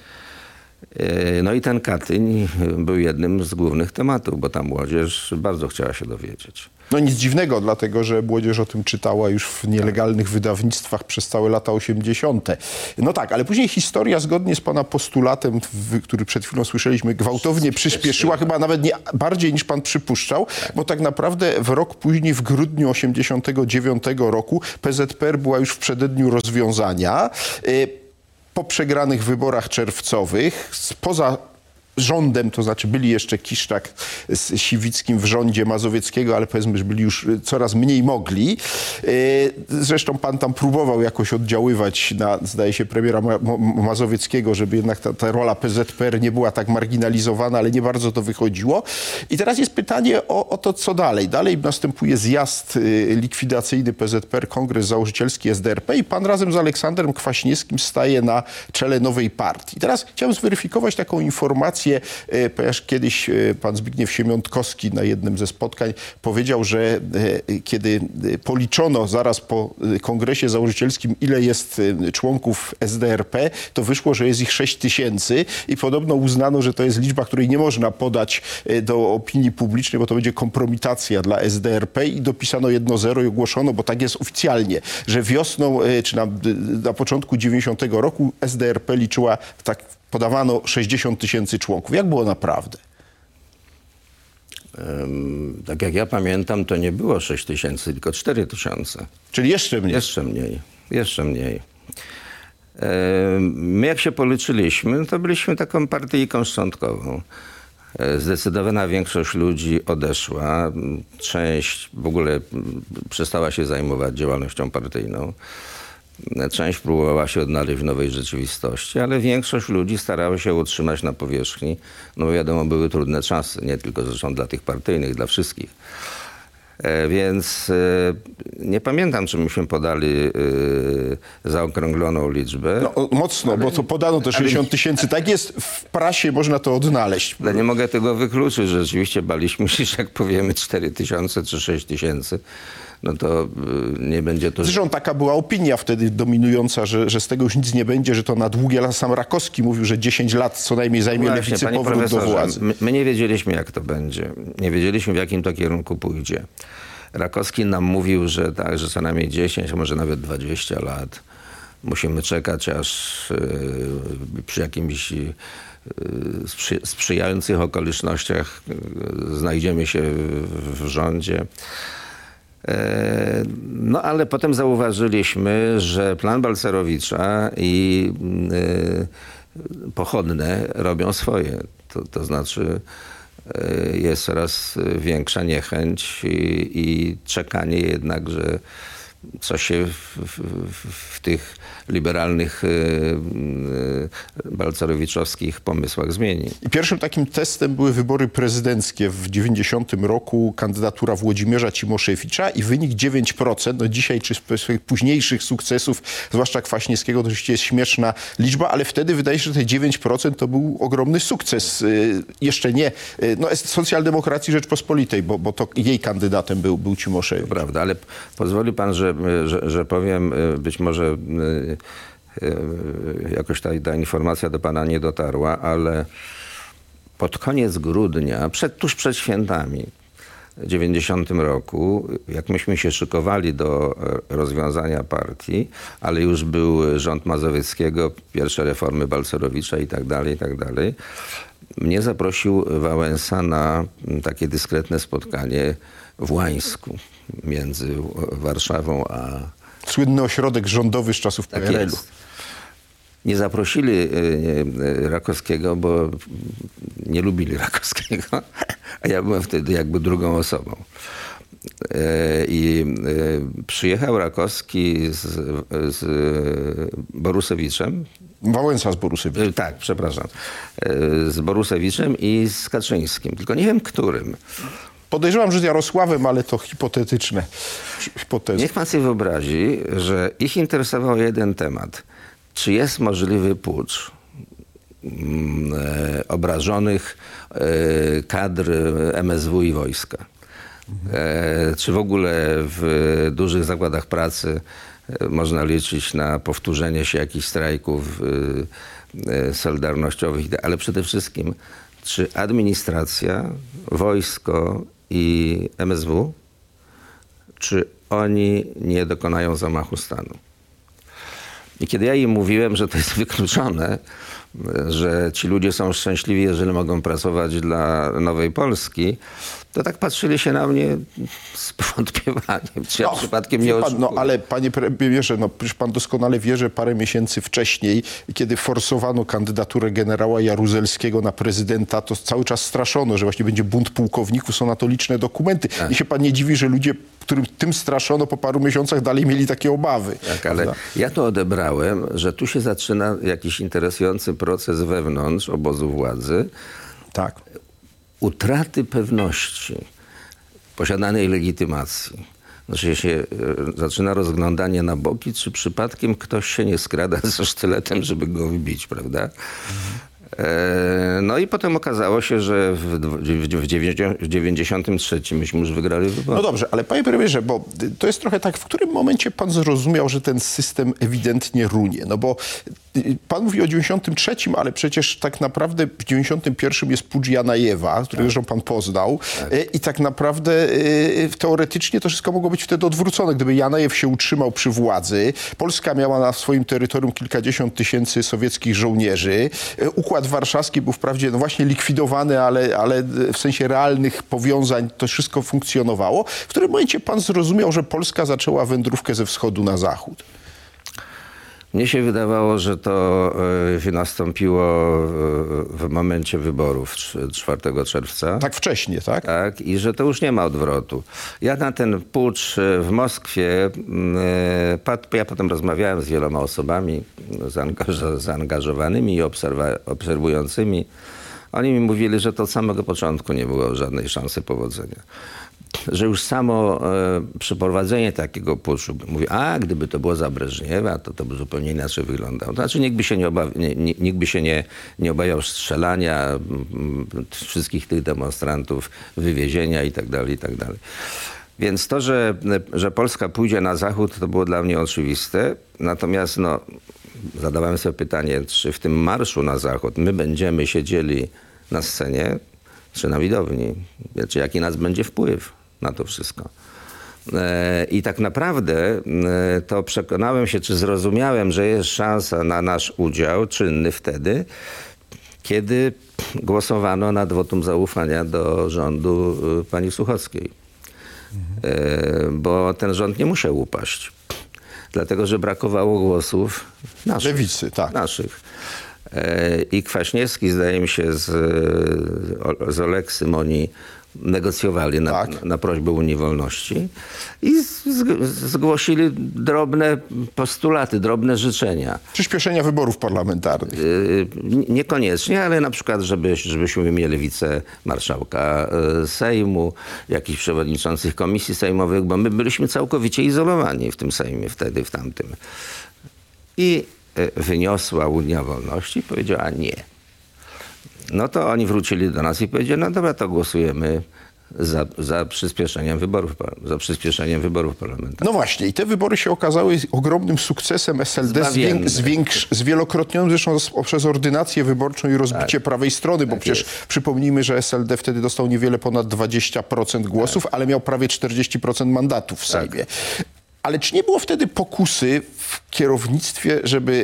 No i ten Katyń był jednym z głównych tematów, bo ta młodzież bardzo chciała się dowiedzieć. No nic dziwnego, dlatego że młodzież o tym czytała już w nielegalnych wydawnictwach przez całe lata 80. No tak, ale później historia zgodnie z pana postulatem, który przed chwilą słyszeliśmy, gwałtownie przyspieszyła, chyba nawet nie bardziej niż pan przypuszczał, bo tak naprawdę w rok później, w grudniu 89 roku, PZPR była już w przededniu rozwiązania. Po przegranych wyborach czerwcowych, poza rządem, to znaczy byli jeszcze Kiszczak z Siwickim w rządzie Mazowieckiego, ale powiedzmy, że byli już coraz mniej mogli. Zresztą pan tam próbował jakoś oddziaływać na, zdaje się, premiera Mazowieckiego, żeby jednak ta rola PZPR nie była tak marginalizowana, ale nie bardzo to wychodziło. I teraz jest pytanie o to, co dalej. Dalej następuje zjazd likwidacyjny PZPR, kongres założycielski SDRP i pan razem z Aleksandrem Kwaśniewskim staje na czele nowej partii. Teraz chciałem zweryfikować taką informację, ponieważ kiedyś pan Zbigniew Siemiątkowski na jednym ze spotkań powiedział, że kiedy policzono zaraz po kongresie założycielskim, ile jest członków SDRP, to wyszło, że jest ich 6 000 i podobno uznano, że to jest liczba, której nie można podać do opinii publicznej, bo to będzie kompromitacja dla SDRP i dopisano 1-0 i ogłoszono, bo tak jest oficjalnie, że wiosną czy na początku 90 roku SDRP liczyła, tak podawano, 60 000 członków. Jak było naprawdę? Tak jak ja pamiętam, to nie było 6 000, tylko 4 000. Czyli jeszcze mniej. Jeszcze mniej. My jak się policzyliśmy, to byliśmy taką partyjką szczątkową. Zdecydowana większość ludzi odeszła. Część w ogóle przestała się zajmować działalnością partyjną. Część próbowała się odnaleźć w nowej rzeczywistości, ale większość ludzi starała się utrzymać na powierzchni. No bo wiadomo, były trudne czasy, nie tylko zresztą dla tych partyjnych, dla wszystkich. Więc nie pamiętam, czy myśmy podali zaokrągloną liczbę. No, mocno, bo to podano te 60 000. Tak jest w prasie, można to odnaleźć. Ale nie mogę tego wykluczyć, że rzeczywiście baliśmy się, że jak powiemy 4 000 czy 6 000, no to nie będzie to... Zresztą taka była opinia wtedy dominująca, że z tego już nic nie będzie, że to na długie lata. Sam Rakowski mówił, że 10 lat co najmniej zajmie lewicy powrót do władzy. My nie wiedzieliśmy, jak to będzie. Nie wiedzieliśmy, w jakim to kierunku pójdzie. Rakowski nam mówił, że tak, że co najmniej 10, a może nawet 20 lat musimy czekać, aż przy jakimś sprzyjających okolicznościach znajdziemy się w rządzie. No ale potem zauważyliśmy, że plan Balcerowicza i pochodne robią swoje. To znaczy jest coraz większa niechęć i czekanie jednak, że coś się w tych liberalnych balcerowiczowskich pomysłach zmieni. I pierwszym takim testem były wybory prezydenckie w 90 roku, kandydatura Włodzimierza Cimoszewicza i wynik 9%. No dzisiaj czy z swoich późniejszych sukcesów, zwłaszcza Kwaśniewskiego, to oczywiście jest śmieszna liczba, ale wtedy wydaje się, że te 9% to był ogromny sukces. Jeszcze nie socjaldemokracji Rzeczpospolitej, bo to jej kandydatem był Cimoszewicz. To prawda, ale pozwoli pan, że powiem, być może jakoś ta informacja do pana nie dotarła, ale pod koniec grudnia, tuż przed świętami w 90 roku, jak myśmy się szykowali do rozwiązania partii, ale już był rząd Mazowieckiego, pierwsze reformy Balcerowicza i tak dalej, mnie zaprosił Wałęsa na takie dyskretne spotkanie w Łańsku między Warszawą a... Słynny ośrodek rządowy z czasów PRL-u. Nie zaprosili Rakowskiego, bo nie lubili Rakowskiego, a ja byłem wtedy jakby drugą osobą. I przyjechał Rakowski z Borusewiczem. Wałęsa z Borusewiczem. Tak, przepraszam. Z Borusewiczem i z Kaczyńskim. Tylko nie wiem, którym. Podejrzewam, że z Jarosławem, ale to hipotetyczne hipotezy. Niech pan sobie wyobrazi, że ich interesował jeden temat. Czy jest możliwy pucz obrażonych kadr MSW i wojska? Czy w ogóle w dużych zakładach pracy można liczyć na powtórzenie się jakichś strajków solidarnościowych? Ale przede wszystkim, czy administracja, wojsko i MSW, czy oni nie dokonają zamachu stanu? I kiedy ja im mówiłem, że to jest wykluczone, że ci ludzie są szczęśliwi, jeżeli mogą pracować dla Nowej Polski, to tak patrzyli się na mnie z powątpiewaniem, czy ja przypadkiem nie oszukuję. Ale panie premierze, przecież pan doskonale wie, że parę miesięcy wcześniej, kiedy forsowano kandydaturę generała Jaruzelskiego na prezydenta, to cały czas straszono, że właśnie będzie bunt pułkowników, są na to liczne dokumenty. I się pan nie dziwi, że ludzie, którym tym straszono, po paru miesiącach dalej mieli takie obawy. Tak, ale ja to odebrałem, że tu się zaczyna jakiś interesujący proces wewnątrz obozu władzy. Tak. Utraty pewności posiadanej legitymacji. Znaczy się zaczyna rozglądanie na boki, czy przypadkiem ktoś się nie skrada ze sztyletem, żeby go wybić, prawda? No i potem okazało się, że w 93 myśmy już wygrali wybory. No dobrze, ale panie premierze, bo to jest trochę tak, w którym momencie pan zrozumiał, że ten system ewidentnie runie? No bo pan mówi o 93, ale przecież tak naprawdę w 91 jest pucz Janajewa, który zresztą pan poznał. Tak. I tak naprawdę teoretycznie to wszystko mogło być wtedy odwrócone. Gdyby Janajew się utrzymał przy władzy, Polska miała na swoim terytorium kilkadziesiąt tysięcy sowieckich żołnierzy. Układ warszawski był wprawdzie właśnie likwidowany, ale w sensie realnych powiązań to wszystko funkcjonowało. W którym momencie pan zrozumiał, że Polska zaczęła wędrówkę ze wschodu na zachód? Mnie się wydawało, że to nastąpiło w momencie wyborów 4 czerwca. Tak wcześnie, tak? Tak, i że to już nie ma odwrotu. Ja na ten pucz w Moskwie, ja potem rozmawiałem z wieloma osobami zaangażowanymi i obserwującymi. Oni mi mówili, że to od samego początku nie było żadnej szansy powodzenia. Że już samo przeprowadzenie takiego puczu, mówię, gdyby to było za Breżniewa, to by zupełnie inaczej wyglądało. To znaczy nikt by się nie obawiał strzelania wszystkich tych demonstrantów, wywiezienia i tak dalej, i tak dalej. Więc to, że Polska pójdzie na zachód, to było dla mnie oczywiste. Natomiast zadawałem sobie pytanie, czy w tym marszu na zachód my będziemy siedzieli na scenie, czy na widowni, czy jaki nas będzie wpływ na to wszystko. I tak naprawdę to przekonałem się, czy zrozumiałem, że jest szansa na nasz udział czynny wtedy, kiedy głosowano nad wotum zaufania do rządu pani Suchockiej. Bo ten rząd nie musiał upaść. Dlatego, że brakowało głosów naszych. Lewicy, tak. Naszych. I Kwaśniewski, zdaje mi się, z Oleksym oni negocjowali na prośbę Unii Wolności i zgłosili drobne postulaty, drobne życzenia. Przyspieszenia wyborów parlamentarnych. Niekoniecznie, ale na przykład, żebyśmy mieli wicemarszałka Sejmu, jakichś przewodniczących komisji sejmowych, bo my byliśmy całkowicie izolowani w tym Sejmie wtedy, w tamtym. I wyniosła Unia Wolności i powiedziała nie. No to oni wrócili do nas i powiedzieli, no dobra, to głosujemy za przyspieszeniem wyborów parlamentarnych. No właśnie, i te wybory się okazały ogromnym sukcesem SLD, zwielokrotnionym zresztą przez ordynację wyborczą i rozbicie prawej strony, bo przecież przypomnijmy, że SLD wtedy dostał niewiele ponad 20% głosów, ale miał prawie 40% mandatów w Sejmie. Ale czy nie było wtedy pokusy w kierownictwie, żeby,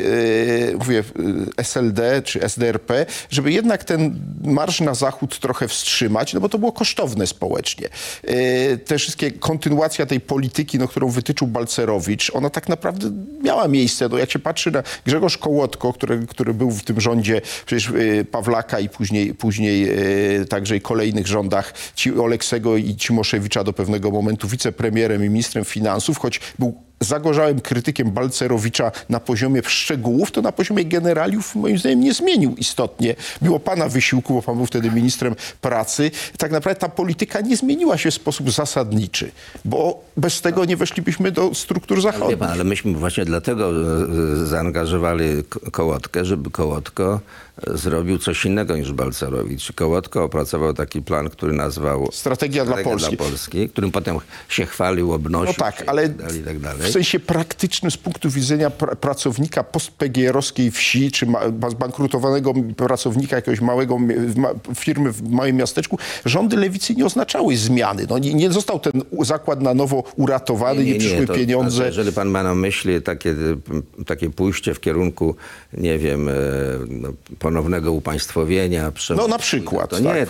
SLD czy SDRP, żeby jednak ten marsz na zachód trochę wstrzymać, no bo to było kosztowne społecznie. Te wszystkie, kontynuacja tej polityki, którą wytyczył Balcerowicz, ona tak naprawdę miała miejsce. No jak się patrzy na Grzegorz Kołotko, który był w tym rządzie przecież Pawlaka i później także i kolejnych rządach Oleksego i Cimoszewicza do pewnego momentu wicepremierem i ministrem finansów, choć był zagorzałym krytykiem Balcerowicza na poziomie szczegółów, to na poziomie generaliów moim zdaniem nie zmienił istotnie. Mimo pana wysiłku, bo pan był wtedy ministrem pracy, tak naprawdę ta polityka nie zmieniła się w sposób zasadniczy, bo bez tego nie weszlibyśmy do struktur zachodnich. Wie pan, ale myśmy właśnie dlatego zaangażowali Kołotkę, żeby Kołotko zrobił coś innego niż Balcerowicz. Kołotko opracował taki plan, który nazwał Strategia dla Polski, którym potem się chwalił, obnosił. No tak, ale i tak dalej. w sensie praktycznym z punktu widzenia pracownika post-PGR-owskiej wsi, czy zbankrutowanego pracownika jakiegoś małego firmy w małym miasteczku, rządy lewicy nie oznaczały zmiany. No, nie został ten zakład na nowo uratowany, nie przyszły pieniądze. Jeżeli pan ma na myśli takie pójście w kierunku, nie wiem, ponownego upaństwowienia. No na przykład.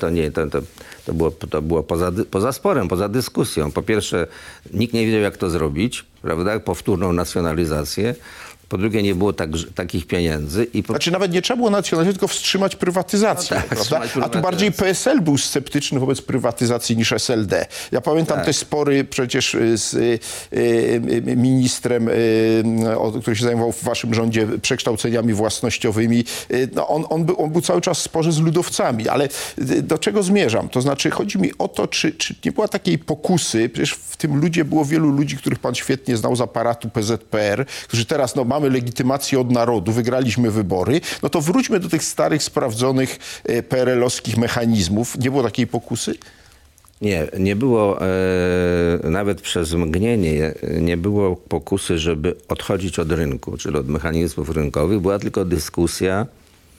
To było poza sporem, poza dyskusją. Po pierwsze, nikt nie wiedział, jak to zrobić, prawda? Powtórną nacjonalizację. Po drugie, nie było takich pieniędzy. Znaczy nawet nie trzeba było nacjonalizować, tylko wstrzymać prywatyzację. No tak, prawda? A tu bardziej PSL był sceptyczny wobec prywatyzacji niż SLD. Ja pamiętam te spory przecież z ministrem, który się zajmował w waszym rządzie przekształceniami własnościowymi. No on był cały czas w sporze z ludowcami. Ale do czego zmierzam? To znaczy chodzi mi o to, czy nie była takiej pokusy. Przecież w tym ludzie było wielu ludzi, których pan świetnie znał z aparatu PZPR, którzy teraz mamy legitymację od narodu, wygraliśmy wybory, no to wróćmy do tych starych, sprawdzonych PRL-owskich mechanizmów. Nie było takiej pokusy? Nie było, nawet przez mgnienie, nie było pokusy, żeby odchodzić od rynku, czyli od mechanizmów rynkowych. Była tylko dyskusja,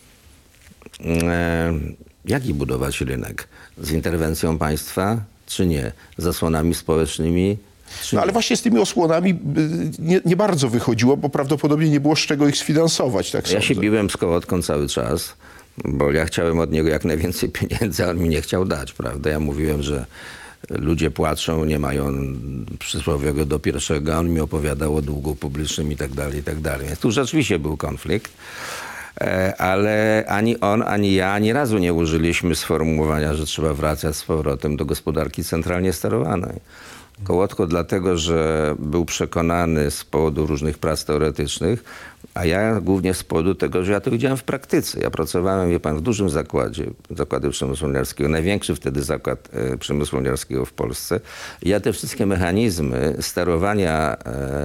jaki budować rynek. Z interwencją państwa, czy nie? Zasłonami społecznymi, no ale właśnie z tymi osłonami nie bardzo wychodziło, bo prawdopodobnie nie było z czego ich sfinansować. Tak ja się biłem z Kołotką cały czas, bo ja chciałem od niego jak najwięcej pieniędzy, a on mi nie chciał dać, prawda? Ja mówiłem, że ludzie płaczą, nie mają przysłowiowego do pierwszego, a on mi opowiadał o długu publicznym i tak dalej, i tak dalej. Więc tu rzeczywiście był konflikt. Ale ani on, ani ja ani razu nie użyliśmy sformułowania, że trzeba wracać z powrotem do gospodarki centralnie sterowanej. Kołotko dlatego, że był przekonany z powodu różnych prac teoretycznych, a ja głównie z powodu tego, że ja to widziałem w praktyce. Ja pracowałem, wie pan, w dużym zakładzie przemysłu winiarskiego, największy wtedy zakład przemysłu winiarskiego w Polsce. I ja te wszystkie mechanizmy sterowania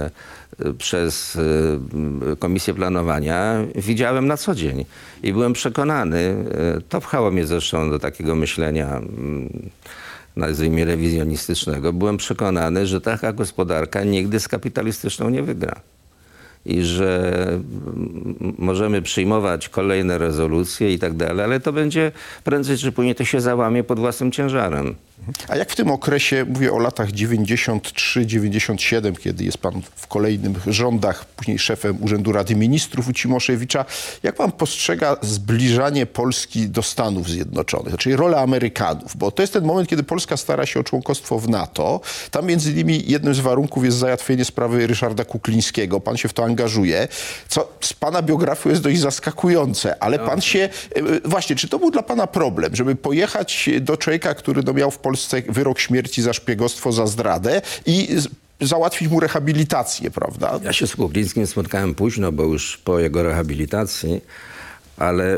przez Komisję Planowania widziałem na co dzień. I byłem przekonany, to pchało mnie zresztą do takiego myślenia, nazwijmy rewizjonistycznego, byłem przekonany, że taka gospodarka nigdy z kapitalistyczną nie wygra. I że możemy przyjmować kolejne rezolucje i tak dalej, ale to będzie prędzej czy później to się załamie pod własnym ciężarem. A jak w tym okresie, mówię o latach 93-97, kiedy jest pan w kolejnych rządach, później szefem Urzędu Rady Ministrów u Cimoszewicza, jak pan postrzega zbliżanie Polski do Stanów Zjednoczonych, czyli rolę Amerykanów? Bo to jest ten moment, kiedy Polska stara się o członkostwo w NATO. Tam między innymi jednym z warunków jest załatwienie sprawy Ryszarda Kuklińskiego. Pan się w to angażuje, co z pana biografią jest dość zaskakujące, ale pan się... Właśnie, czy to był dla pana problem, żeby pojechać do człowieka, który miał w Polsce wyrok śmierci za szpiegostwo, za zdradę i załatwić mu rehabilitację, prawda? Ja się z Kuklińskim spotkałem późno, bo już po jego rehabilitacji, ale...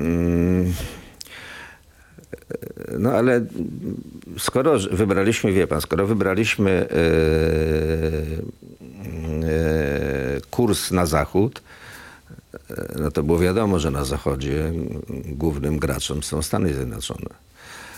No ale skoro wybraliśmy, wie pan, kurs na zachód, no to było wiadomo, że na zachodzie głównym graczem są Stany Zjednoczone.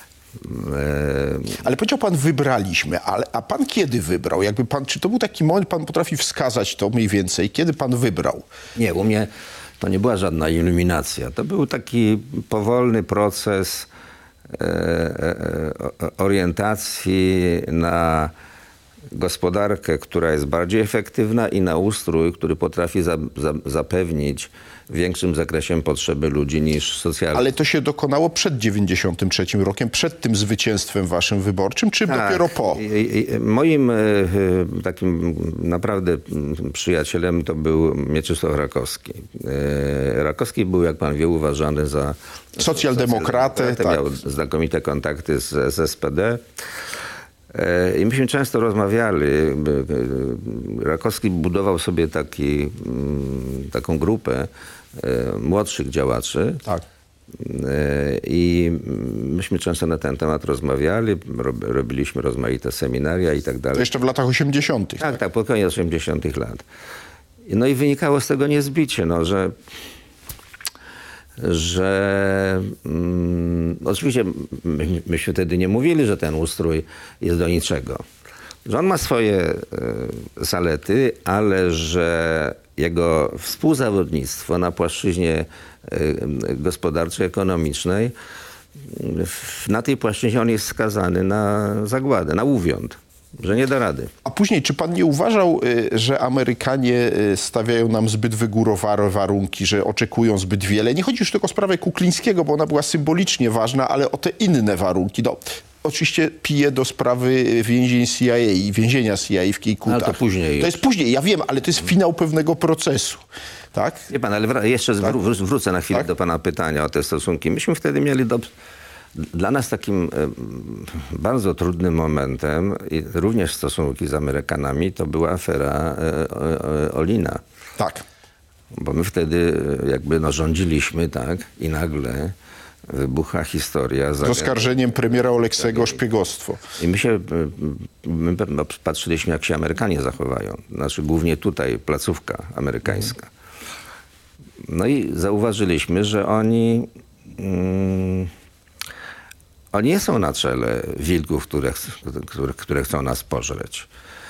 Ale powiedział pan, wybraliśmy, a pan kiedy wybrał? Jakby pan, czy to był taki moment, pan potrafi wskazać to mniej więcej, kiedy pan wybrał? Nie, u mnie to nie była żadna iluminacja. To był taki powolny proces orientacji na gospodarkę, która jest bardziej efektywna i na ustrój, który potrafi zapewnić w większym zakresie potrzeby ludzi niż socjalne. Ale to się dokonało przed 93 rokiem, przed tym zwycięstwem waszym wyborczym, czy dopiero po? Moim takim naprawdę przyjacielem to był Mieczysław Rakowski. Rakowski był, jak pan wie, uważany za socjaldemokratę. Tak. Miał znakomite kontakty z SPD. I myśmy często rozmawiali. Rakowski budował sobie taką grupę młodszych działaczy. Tak. I myśmy często na ten temat rozmawiali, robiliśmy rozmaite seminaria i tak dalej. To jeszcze w latach 80. Tak, pod koniec 80 lat. No i wynikało z tego niezbicie, no, że oczywiście myśmy wtedy nie mówili, że ten ustrój jest do niczego. Że on ma swoje zalety, ale że jego współzawodnictwo na płaszczyźnie gospodarczej, ekonomicznej, na tej płaszczyźnie on jest skazany na zagładę, na uwiąd, że nie da rady. A później, czy pan nie uważał, że Amerykanie stawiają nam zbyt wygórowane warunki, że oczekują zbyt wiele? Nie chodzi już tylko o sprawę Kuklińskiego, bo ona była symbolicznie ważna, ale o te inne warunki. No, oczywiście piję do sprawy więzień CIA i więzienia CIA w Kiejkutach. Ale to później. To jest później, ja wiem, ale to jest finał pewnego procesu. Tak? Wie pan, ale jeszcze wrócę na chwilę do pana pytania o te stosunki. Myśmy wtedy mieli dla nas takim bardzo trudnym momentem, i również stosunki z Amerykanami, to była afera Olina. Tak. Bo my wtedy jakby rządziliśmy, tak, i nagle wybucha historia. Z oskarżeniem premiera Oleksego o szpiegostwo. I my patrzyliśmy, jak się Amerykanie zachowają. Znaczy głównie tutaj placówka amerykańska. No i zauważyliśmy, że oni nie są na czele wilków, które chcą nas pożreć.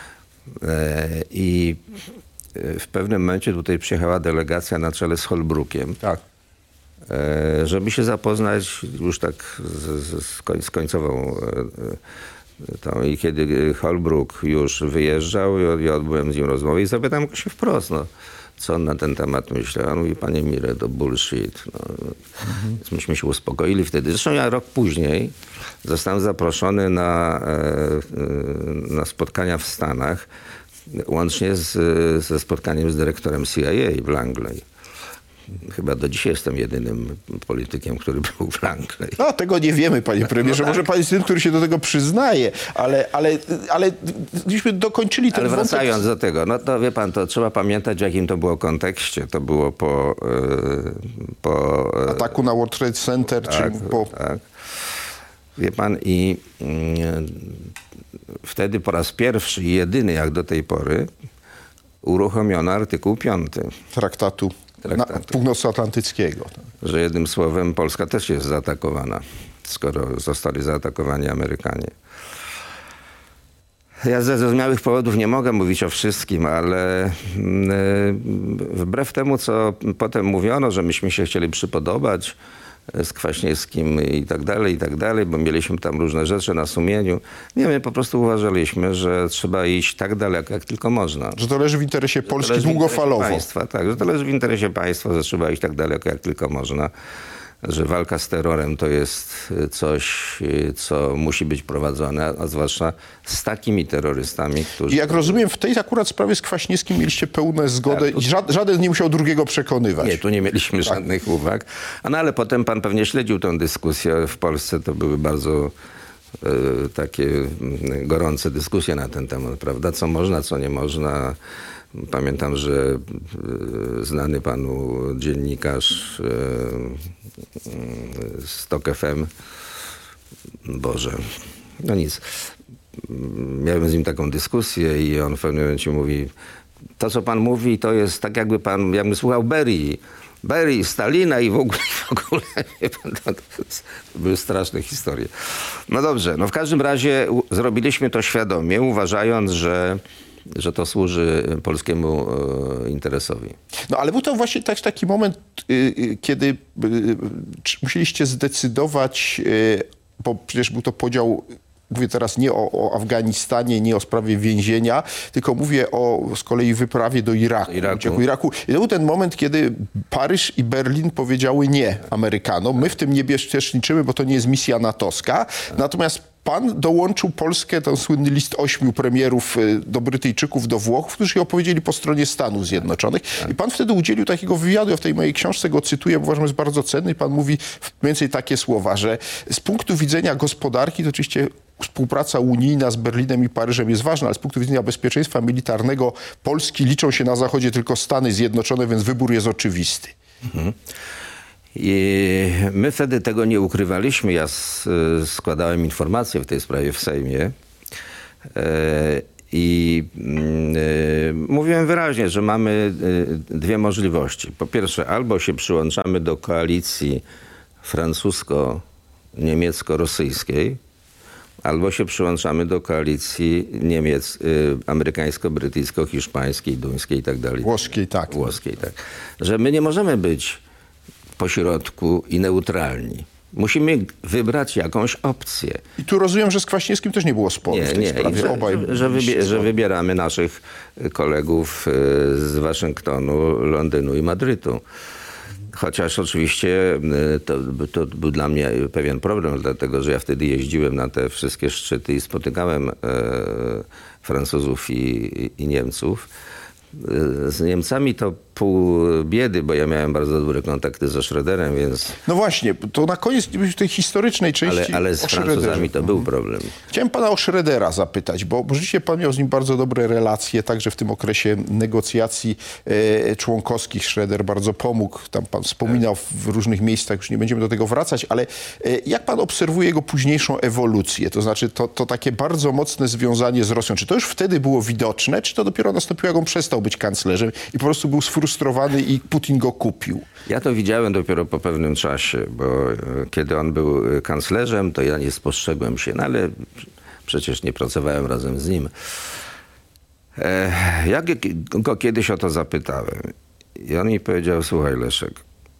I w pewnym momencie tutaj przyjechała delegacja na czele z Holbrookiem. Tak. Żeby się zapoznać już tak z końcową tą. I kiedy Holbrook już wyjeżdżał, ja odbyłem z nim rozmowę i zapytałem go się wprost, no, co on na ten temat myślał. On mówi, panie Mire, to bullshit. No. Więc myśmy się uspokoili wtedy. Zresztą ja rok później zostałem zaproszony na spotkania w Stanach, łącznie ze spotkaniem z dyrektorem CIA w Langley. Chyba do dzisiaj jestem jedynym politykiem, który był w Langley. No, tego nie wiemy, panie premierze. No tak. Może pan jest tym, który się do tego przyznaje, ale gdybyśmy dokończyli ten Ale wątek... wracając do tego, no to wie pan, to trzeba pamiętać, w jakim to było kontekście. To było po ataku na World Trade Center, tak, czy po... Tak. Wie pan, i wtedy po raz pierwszy i jedyny, jak do tej pory, uruchomiono artykuł 5. Traktatu Północnoatlantyckiego. Że jednym słowem Polska też jest zaatakowana, skoro zostali zaatakowani Amerykanie. Ja ze zrozumiałych powodów nie mogę mówić o wszystkim, ale wbrew temu, co potem mówiono, że myśmy się chcieli przypodobać z Kwaśniewskim i tak dalej, bo mieliśmy tam różne rzeczy na sumieniu. Nie, my po prostu uważaliśmy, że trzeba iść tak daleko, jak tylko można. Że to leży w interesie Polski długofalowo. Tak, że to leży w interesie państwa, że trzeba iść tak daleko, jak tylko można. Że walka z terrorem to jest coś, co musi być prowadzone, a zwłaszcza z takimi terrorystami, którzy... I jak rozumiem, w tej akurat sprawie z Kwaśniewskim mieliście pełną zgodę i żaden nie musiał drugiego przekonywać. Nie, tu nie mieliśmy żadnych uwag. No ale potem pan pewnie śledził tę dyskusję w Polsce. To były bardzo takie gorące dyskusje na ten temat, prawda? Co można, co nie można. Pamiętam, że znany panu dziennikarz z TOK FM, Boże, no nic. Miałem z nim taką dyskusję i on w pewnym momencie mówi, to co pan mówi, to jest tak jakby słuchał Berii, Stalina i w ogóle to były straszne historie. No dobrze, no w każdym razie zrobiliśmy to świadomie, uważając, że to służy polskiemu interesowi. No ale był to właśnie taki moment, kiedy musieliście zdecydować, bo przecież był to podział, mówię teraz nie o Afganistanie, nie o sprawie więzienia, tylko mówię z kolei wyprawie do Iraku. Iraku. I to był ten moment, kiedy Paryż i Berlin powiedziały nie Amerykanom. My w tym nie uczestniczymy, bo to nie jest misja natowska. Natomiast pan dołączył Polskę, ten słynny list 8 premierów do Brytyjczyków, do Włochów, którzy się opowiedzieli po stronie Stanów Zjednoczonych. I pan wtedy udzielił takiego wywiadu, ja w tej mojej książce go cytuję, bo uważam, że jest bardzo cenny. Pan mówi mniej więcej takie słowa, że z punktu widzenia gospodarki to oczywiście współpraca unijna z Berlinem i Paryżem jest ważna, ale z punktu widzenia bezpieczeństwa militarnego Polski liczą się na Zachodzie tylko Stany Zjednoczone, więc wybór jest oczywisty. I my wtedy tego nie ukrywaliśmy. Ja składałem informacje w tej sprawie w Sejmie i mówiłem wyraźnie, że mamy dwie możliwości. Po pierwsze, albo się przyłączamy do koalicji francusko-niemiecko-rosyjskiej, albo się przyłączamy do koalicji amerykańsko-brytyjsko-hiszpańskiej, duńskiej i tak dalej. Włoskiej, tak. Włoskiej, tak. Że my nie możemy być pośrodku i neutralni. Musimy wybrać jakąś opcję. I tu rozumiem, że z Kwaśniewskim też nie było sporu w tej sprawie. Że wybieramy naszych kolegów z Waszyngtonu, Londynu i Madrytu. Chociaż oczywiście to był dla mnie pewien problem, dlatego że ja wtedy jeździłem na te wszystkie szczyty i spotykałem Francuzów i Niemców. Z Niemcami to pół biedy, bo ja miałem bardzo dobre kontakty ze Schröderem, więc... No właśnie, to na koniec tej historycznej części Ale z Francuzami to był problem. Chciałem pana o Schrödera zapytać, bo rzeczywiście pan miał z nim bardzo dobre relacje, także w tym okresie negocjacji członkowskich Schröder bardzo pomógł. Tam pan wspominał w różnych miejscach, już nie będziemy do tego wracać, ale jak pan obserwuje jego późniejszą ewolucję? To znaczy to takie bardzo mocne związanie z Rosją. Czy to już wtedy było widoczne, czy to dopiero nastąpiło, jak on przestał być kanclerzem i po prostu był sfrustrowany i Putin go kupił? Ja to widziałem dopiero po pewnym czasie, bo kiedy on był kanclerzem, to ja nie spostrzegłem się, no ale przecież nie pracowałem razem z nim. Ja go kiedyś o to zapytałem i on mi powiedział: słuchaj, Leszek,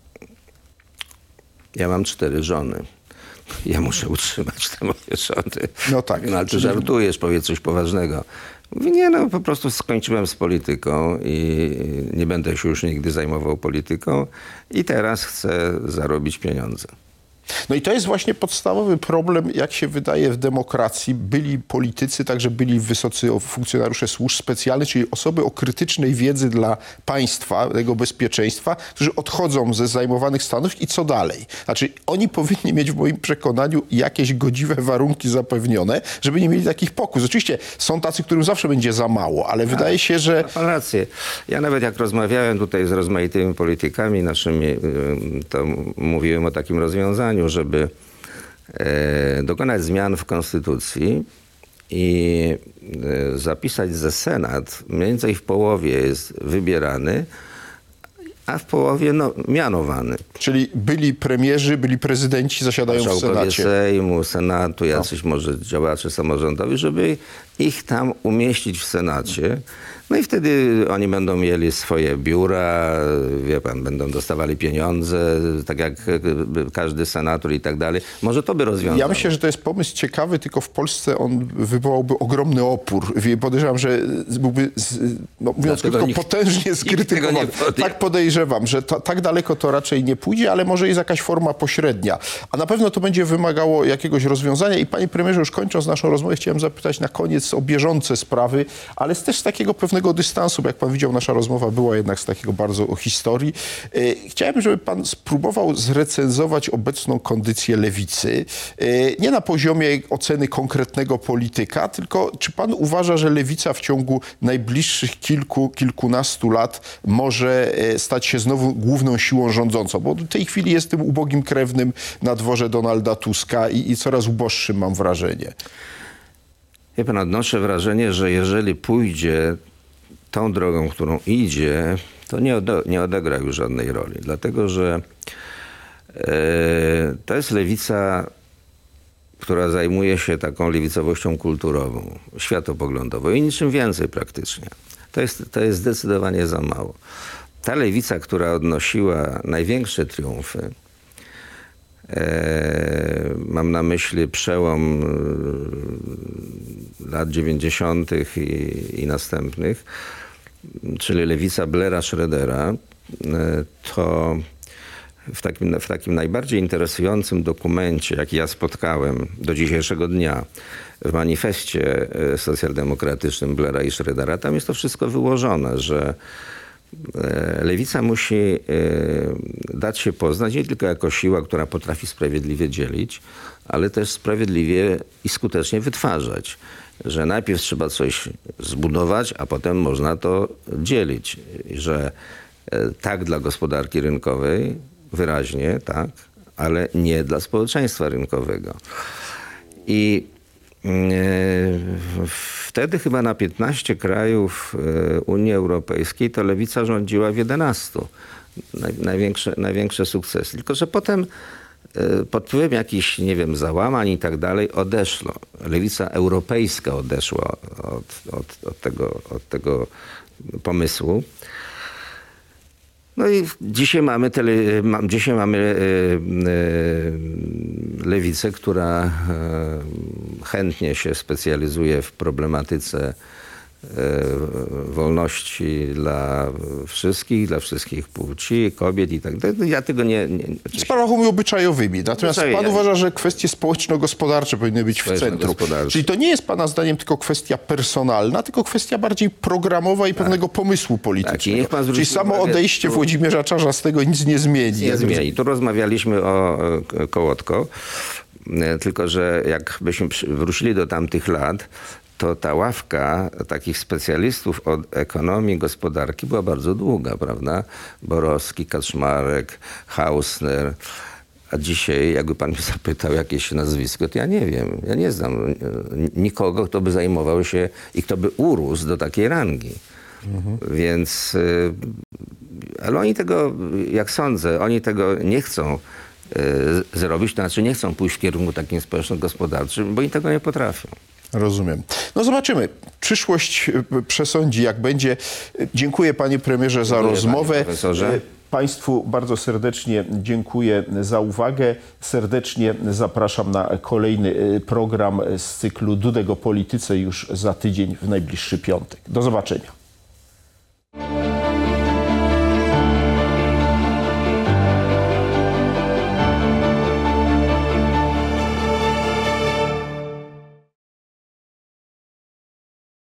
ja mam 4 żony. Ja muszę utrzymać te moje żony. No tak. No ale ty żartujesz, powiedz coś poważnego. Mówi, nie, no po prostu skończyłem z polityką i nie będę się już nigdy zajmował polityką i teraz chcę zarobić pieniądze. No i to jest właśnie podstawowy problem, jak się wydaje, w demokracji. Byli politycy, także byli wysocy funkcjonariusze służb specjalnych, czyli osoby o krytycznej wiedzy dla państwa, tego bezpieczeństwa, którzy odchodzą ze zajmowanych stanów i co dalej? Znaczy, oni powinni mieć w moim przekonaniu jakieś godziwe warunki zapewnione, żeby nie mieli takich pokus. Oczywiście są tacy, którym zawsze będzie za mało, ale wydaje się, że... Ma pan rację. Ja nawet jak rozmawiałem tutaj z rozmaitymi politykami naszymi, to mówiłem o takim rozwiązaniu, żeby dokonać zmian w konstytucji i zapisać, że Senat mniej więcej w połowie jest wybierany, a w połowie mianowany. Czyli byli premierzy, byli prezydenci, zasiadają w Senacie. Sejmu, Senatu, jacyś może działacze samorządowi, żeby ich tam umieścić w Senacie. No i wtedy oni będą mieli swoje biura, wie pan, będą dostawali pieniądze, tak jak każdy senator i tak dalej. Może to by rozwiązało. Ja myślę, że to jest pomysł ciekawy, tylko w Polsce on wywołałby ogromny opór. Podejrzewam, że byłby, mówiąc krótko, potężnie skrytykowany. Tak podejrzewam, że tak daleko to raczej nie pójdzie, ale może jest jakaś forma pośrednia. A na pewno to będzie wymagało jakiegoś rozwiązania. I panie premierze, już kończąc naszą rozmowę, chciałem zapytać na koniec o bieżące sprawy, ale też z takiego pewnego dystansu, bo jak pan widział, nasza rozmowa była jednak z takiego bardzo o historii. Chciałem, żeby pan spróbował zrecenzować obecną kondycję lewicy. Nie na poziomie oceny konkretnego polityka, tylko czy pan uważa, że lewica w ciągu najbliższych kilkunastu lat może stać się znowu główną siłą rządzącą? Bo w tej chwili jest tym ubogim krewnym na dworze Donalda Tuska i coraz uboższym, mam wrażenie. Wie pan, odnoszę wrażenie, że jeżeli pójdzie tą drogą, którą idzie, to nie odegra już żadnej roli. Dlatego, że to jest lewica, która zajmuje się taką lewicowością kulturową, światopoglądową i niczym więcej praktycznie. To jest zdecydowanie za mało. Ta lewica, która odnosiła największe triumfy, mam na myśli przełom lat 90. i następnych, czyli lewica Blaira, Schrödera, to w takim najbardziej interesującym dokumencie, jaki ja spotkałem do dzisiejszego dnia, w manifestie socjaldemokratycznym Blaira i Schrödera, tam jest to wszystko wyłożone, że lewica musi dać się poznać nie tylko jako siła, która potrafi sprawiedliwie dzielić, ale też sprawiedliwie i skutecznie wytwarzać. Że najpierw trzeba coś zbudować, a potem można to dzielić. Że tak dla gospodarki rynkowej, wyraźnie tak, ale nie dla społeczeństwa rynkowego. I wtedy chyba na 15 krajów Unii Europejskiej to lewica rządziła w 11. Największe sukcesy. Tylko że potem pod wpływem jakichś, nie wiem, załamań i tak dalej odeszło. Lewica europejska odeszła od tego pomysłu. No i dzisiaj mamy lewicę, która chętnie się specjalizuje w problematyce wolności dla wszystkich płci, kobiet i tak dalej. Ja tego nie z sprawami obyczajowymi. Natomiast pan uważa, że kwestie społeczno-gospodarcze powinny być w centrum. Czyli to nie jest pana zdaniem tylko kwestia personalna, tylko kwestia bardziej programowa i pewnego pomysłu politycznego. Tak, czyli samo odejście Włodzimierza Czarzastego nic nie zmieni. Nie zmieni. Tu rozmawialiśmy o Kołotko, tylko że jakbyśmy wrócili do tamtych lat, to ta ławka takich specjalistów od ekonomii, gospodarki była bardzo długa, prawda? Borowski, Kaczmarek, Hausner. A dzisiaj, jakby pan mnie zapytał jakieś nazwisko, to ja nie wiem. Ja nie znam nikogo, kto by zajmował się i kto by urósł do takiej rangi. Więc, ale oni tego, jak sądzę, oni tego nie chcą zrobić, to znaczy nie chcą pójść w kierunku takim społeczno-gospodarczym, bo oni tego nie potrafią. Rozumiem. No zobaczymy. Przyszłość przesądzi, jak będzie. Dziękuję panie premierze za rozmowę. Panie profesorze. Państwu bardzo serdecznie dziękuję za uwagę. Serdecznie zapraszam na kolejny program z cyklu Dudek o polityce już za tydzień w najbliższy piątek. Do zobaczenia.